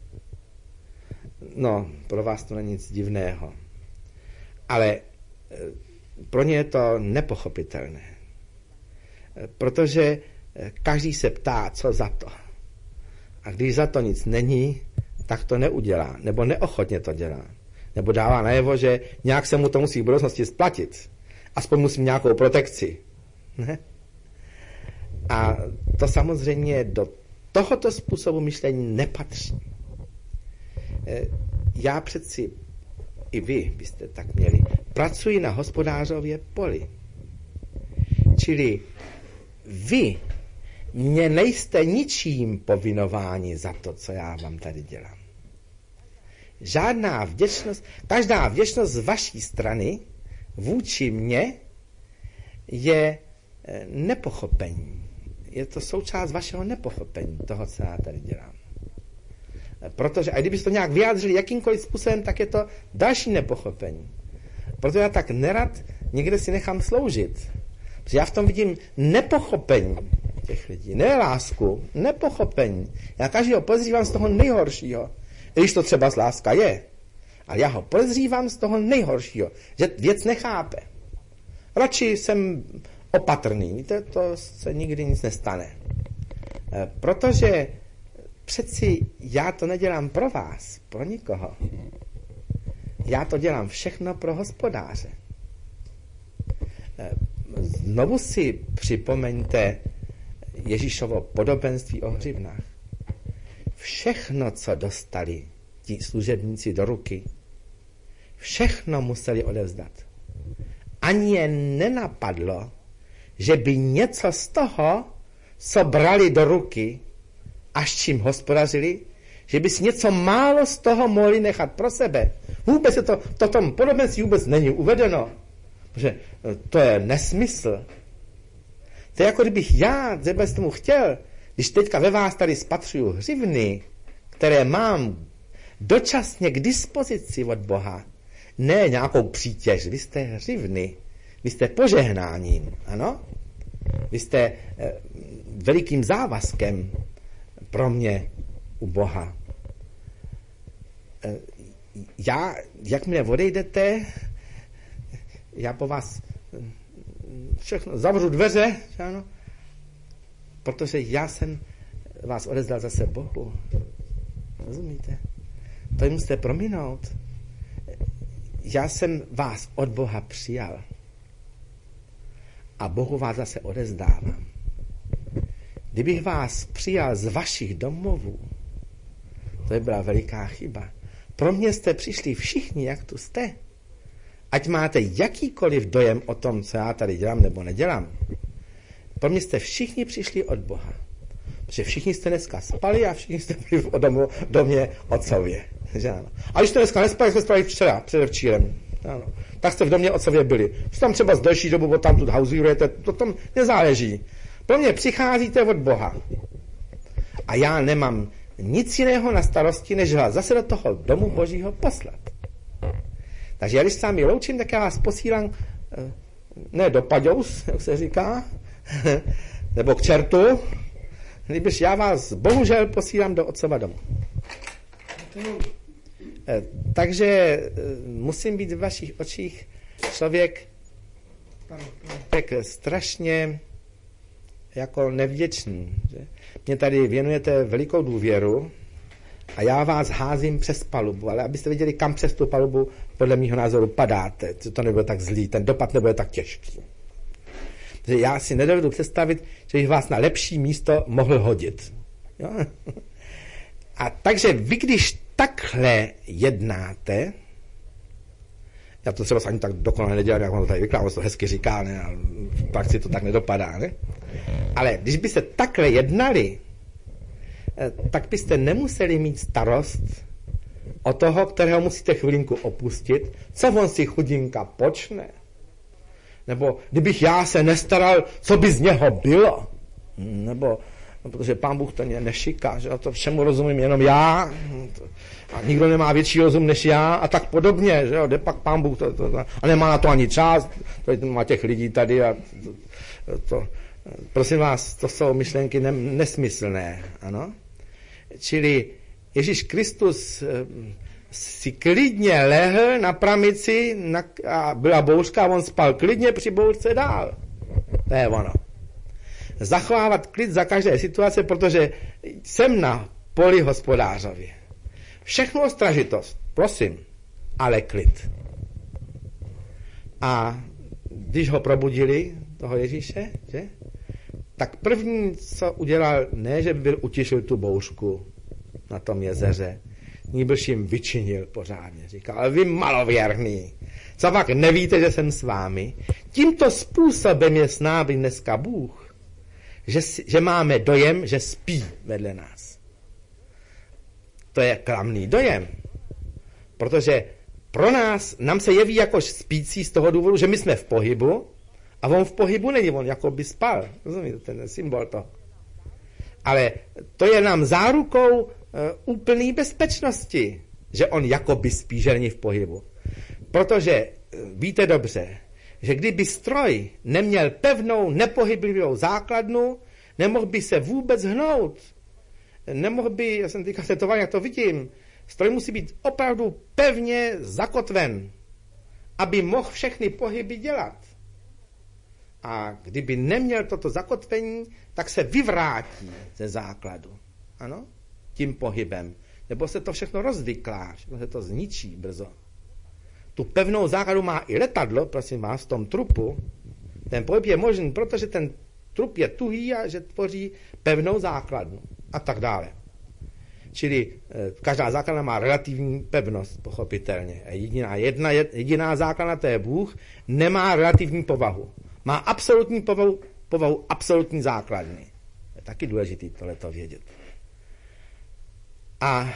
No, pro vás to není nic divného. Ale pro ně je to nepochopitelné. Protože každý se ptá, co za to. A když za to nic není, tak to neudělá, nebo neochotně to dělá. Nebo dává najevo, že nějak se mu to musí v budoucnosti splatit. Aspoň musí nějakou protekci. Ne? A to samozřejmě do tohoto způsobu myšlení nepatří. Já přeci, i vy byste tak měli, pracuji na Hospodářově poli. Čili vy mě nejste ničím povinováni za to, co já vám tady dělám. Žádná vděčnost, každá vděčnost z vaší strany vůči mně je nepochopení. Je to součást vašeho nepochopení toho, co já tady dělám. Protože, a kdybyste to nějak vyjádřili jakýmkoliv způsobem, tak je to další nepochopení. Proto já tak nerad někde si nechám sloužit. Protože já v tom vidím nepochopení těch lidí. Ne lásku, nepochopení. Já každého podezřívám z toho nejhoršího. I když to třeba z láska je. Ale já ho podezřívám z toho nejhoršího. Že věc nechápe. Radši jsem opatrný. Víte, to se nikdy nic nestane. Protože přeci já to nedělám pro vás, pro nikoho. Já to dělám všechno pro Hospodáře. Znovu si připomeňte Ježíšovo podobenství o hřivnách. Všechno, co dostali ti služebníci do ruky, všechno museli odevzdat. Ani je nenapadlo, že by něco z toho co brali do ruky, až čím hospodařili, že bys něco málo z toho mohli nechat pro sebe. Vůbec je to tom podobenství vůbec není uvedeno. Protože to je nesmysl. To je jako kdybych já z tomu chtěl, když teďka ve vás tady spatřuju hřivny, které mám dočasně k dispozici od Boha, ne nějakou přítěž, vy jste hřivny, vy jste požehnáním, ano? Vy jste velikým závazkem pro mě u Boha. Jakmile odejdete, já po vás všechno zavřu dveře, ano? Protože já jsem vás odezdal zase Bohu. Rozumíte? To jim musíte prominout. Já jsem vás od Boha přijal. A Bohu vás zase odezdávám. Kdybych vás přijal z vašich domovů, to by byla veliká chyba. Pro mě jste přišli všichni, jak tu jste. Ať máte jakýkoliv dojem o tom, co já tady dělám nebo nedělám. Pro mě jste všichni přišli od Boha. Protože všichni jste dneska spali a všichni jste byli v domě otcově. A když jste dneska nespali, jste spali včera, předevčírem. Ano. Tak jste v domě otcově byli. Když tam třeba z delší dobu od tamtud hauzírujete, to tam nezáleží. Pro mě přicházíte od Boha. A já nemám nic jiného na starosti, než vás zase do toho domu Božího poslat. Takže já když s vámi loučím, tak já vás posílám ne do Paďous, jak se říká, nebo k čertu, když já vás bohužel posílám do otcova domu. Takže musím být v vašich očích člověk strašně jako nevděčný. Že? Mě tady věnujete velikou důvěru a já vás házím přes palubu, ale abyste viděli, kam přes tu palubu podle mýho názoru padáte, to nebude tak zlý, ten dopad nebude tak těžký. Takže já si nedovedu představit, že bych vás na lepší místo mohl hodit. Jo? A takže vy, když takhle jednáte, já to třeba ani tak dokonale nedělám, jak vám to tady vykládám, to hezky říká, ne? A v praxi to tak nedopadá, ne? Ale když byste takhle jednali, tak byste nemuseli mít starost o toho, kterého musíte chvilinku opustit, co on si chudinka počne. Nebo kdybych já se nestaral, co by z něho bylo. Nebo protože Pán Bůh to nešiká, že to všemu rozumím jenom já a nikdo nemá větší rozum než já a tak podobně, že jo, jde pak Pán Bůh a nemá na to ani čas, to má těch lidí tady a to prosím vás, to jsou myšlenky nesmyslné, ano. Čili Ježíš Kristus si klidně lehl na pramici a byla bouřka a on spal klidně při bouřce dál. To je ono. Zachovávat klid za každé situace, protože jsem na poli hospodářově. Všechno ostražitost, prosím, ale klid. A když ho probudili, toho Ježíše, že? Tak první, co udělal, ne, že by utěšil tu bouřku na tom jezeře, nýbrž jim vyčinil pořádně. Říkal, ale vy malověrný, co pak nevíte, že jsem s vámi? Tímto způsobem je s námi dneska Bůh, že máme dojem, že spí vedle nás. To je klamný dojem, protože pro nám se jeví jako spící z toho důvodu, že my jsme v pohybu a on v pohybu není, on jako by spal. Rozumíte, ten symbol toho. Ale to je nám zárukou úplné bezpečnosti, že on jako by spí, že není v pohybu. Protože víte dobře, že kdyby stroj neměl pevnou, nepohyblivou základnu, nemohl by se vůbec hnout. Nemohl by, já jsem teďka tetoval, jak to vidím, stroj musí být opravdu pevně zakotven, aby mohl všechny pohyby dělat. A kdyby neměl toto zakotvení, tak se vyvrátí ze základu. Ano? Tím pohybem. Nebo se to všechno rozvyklá, všechno se to zničí brzo. Tu pevnou základu má i letadlo, prosím vás, v tom trupu. Ten pohyb je možný, protože ten trup je tuhý a že tvoří pevnou základnu. A tak dále. Čili každá základna má relativní pevnost, pochopitelně. A jediná základna, to je Bůh, nemá relativní povahu. Má absolutní povahu absolutní základny. Taky důležitý tohleto vědět. A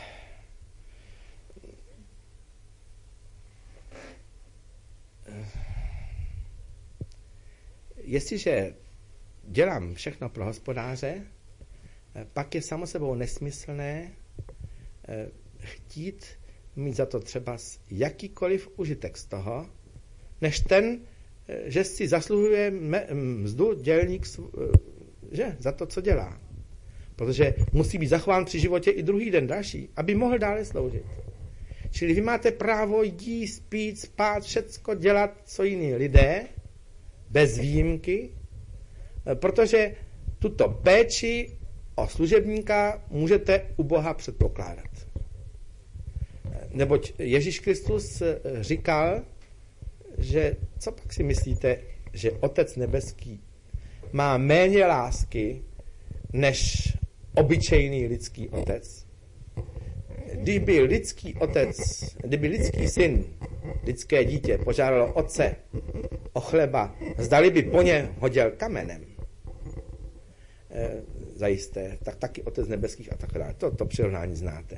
jestliže dělám všechno pro Hospodáře, pak je samo sebou nesmyslné chtít mít za to třeba jakýkoliv užitek z toho, než ten, že si zasluhuje mzdu dělník, že, za to, co dělá. Protože musí být zachován při životě i druhý den další, aby mohl dále sloužit. Čili vy máte právo jíst, pít, spát, všecko dělat, co jiní lidé, bez výjimky, protože tuto péči o služebníka můžete u Boha předpokládat. Neboť Ježíš Kristus říkal, že co pak si myslíte, že Otec nebeský má méně lásky než obyčejný lidský otec? Kdyby lidský syn, lidské dítě požádalo otce o chleba, zdali by po ně hodil kamenem, zajisté, tak taky Otec nebeských a tak dále. To přirovnání znáte.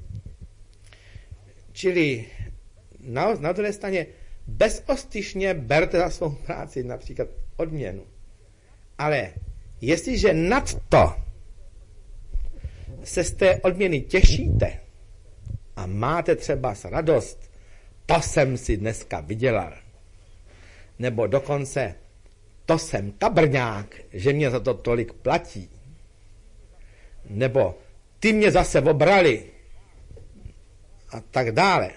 Čili na druhé straně bezostyšně berte za svou práci například odměnu. Ale jestliže nad to se z té odměny těšíte a máte třeba radost, to jsem si dneska vydělal, nebo dokonce to jsem kabrňák, že mě za to tolik platí, nebo ty mě zase obrali a tak dále.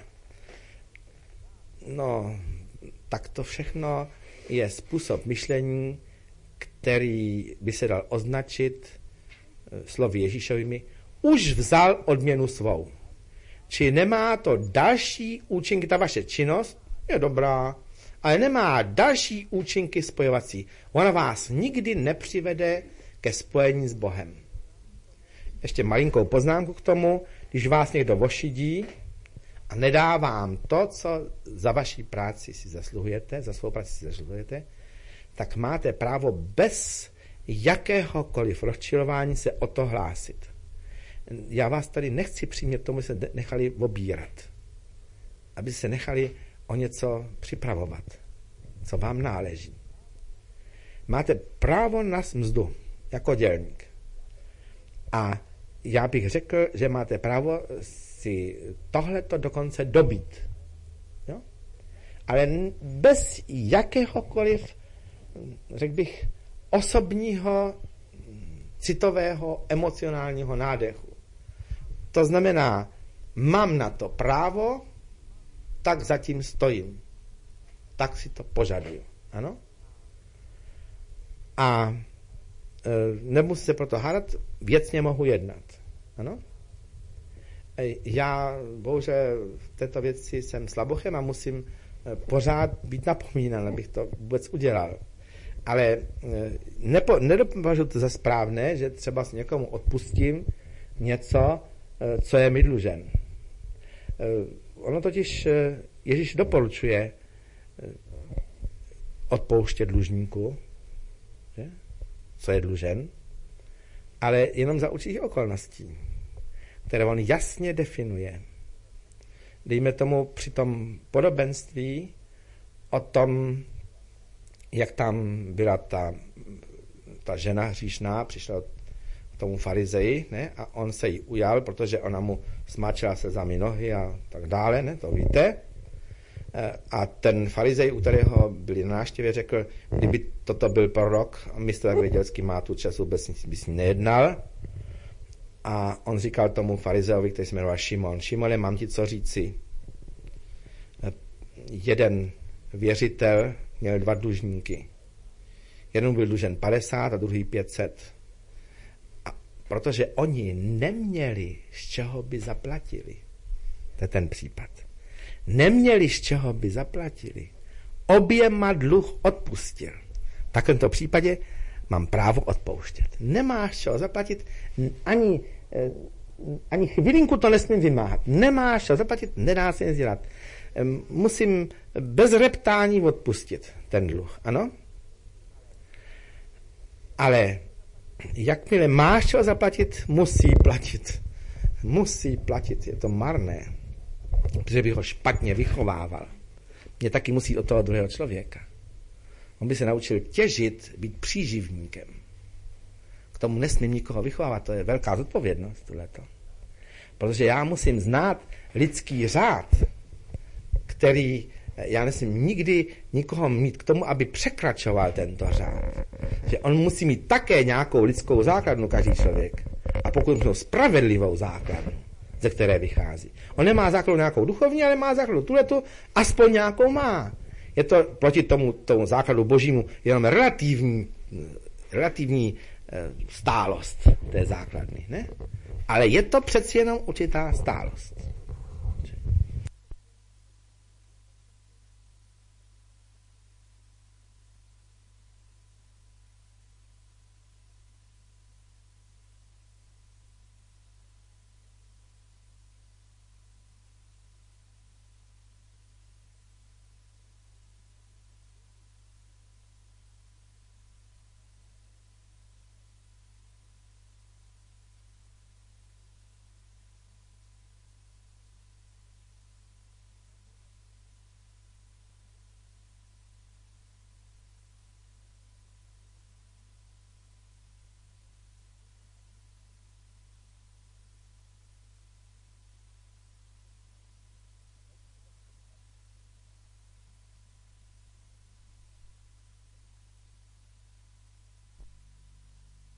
No, tak to všechno je způsob myšlení, který by se dal označit slovy Ježíšovými, už vzal odměnu svou. Či nemá to další účinky, ta vaše činnost je dobrá, ale nemá další účinky spojovací. Ona vás nikdy nepřivede ke spojení s Bohem. Ještě malinkou poznámku k tomu, když vás někdo vošidí a nedá vám to, co za vaší práci si zasluhujete, za svou práci si zasluhujete, tak máte právo bez jakéhokoliv rozčilování se o to hlásit. Já vás tady nechci přimět tomu, se nechali obírat. Aby se nechali o něco připravovat, co vám náleží. Máte právo na mzdu jako dělník. A já bych řekl, že máte právo si tohleto dokonce dobít. Jo? Ale bez jakéhokoliv, řekl bych, osobního, citového, emocionálního nádechu. To znamená, mám na to právo, tak zatím stojím. Tak si to požaduju. Ano? A nemusím se proto hádat, věcně mohu jednat. Ano? Já bohužel v této věci jsem slabochem a musím pořád být napomínán, abych to vůbec udělal. Ale nedopovažuji to za správné, že třeba s někomu odpustím něco, co je mi dlužen. Ono totiž Ježíš doporučuje odpouštět dlužníku, že? Co je dlužen, ale jenom za určitých okolností, které on jasně definuje. Dejme tomu při tom podobenství o tom, jak tam byla ta žena hříšná, přišla k tomu farizeji, ne? A on se jí ujal, protože ona mu smáčela slzami nohy a tak dále, ne? To víte. A ten farizej, u kterého byli na návštěvě, řekl, kdyby toto byl prorok, a mistr tak vědělský má tu čas, vůbec by s ním nejednal. A on říkal tomu farizejovi, který se jmenoval Šimon, Šimone, mám ti co říci. Jeden věřitel měl 2 dlužníky. Jeden byl dlužen 50 a druhý 500. A protože oni neměli, z čeho by zaplatili. To je ten případ. Neměli, z čeho by zaplatili. Oběma dluh odpustil. V takovémto případě mám právo odpouštět. Nemáš čeho zaplatit, ani chvilinku to nesmím vymáhat. Nemáš čeho zaplatit, nedá se nic dělat. Musím bez reptání odpustit ten dluh, ano? Ale jakmile máš čo zaplatit, musí platit. Musí platit, je to marné, protože by ho špatně vychovával. Mě taky musí od toho druhého člověka. On by se naučil těžit, být příživníkem. K tomu nesmím nikoho vychovávat, to je velká zodpovědnost, tohleto. Protože já musím znát lidský řád, který, já nesmím nikdy nikoho mít k tomu, aby překračoval tento řád. Že on musí mít také nějakou lidskou základnu, každý člověk. A pokud možno spravedlivou základnu, ze které vychází. On nemá základnu nějakou duchovní, ale má základnu tuhletu, aspoň nějakou má. Je to proti tomu základu božímu jenom relativní stálost té základny, ne? Ale je to přeci jenom určitá stálost.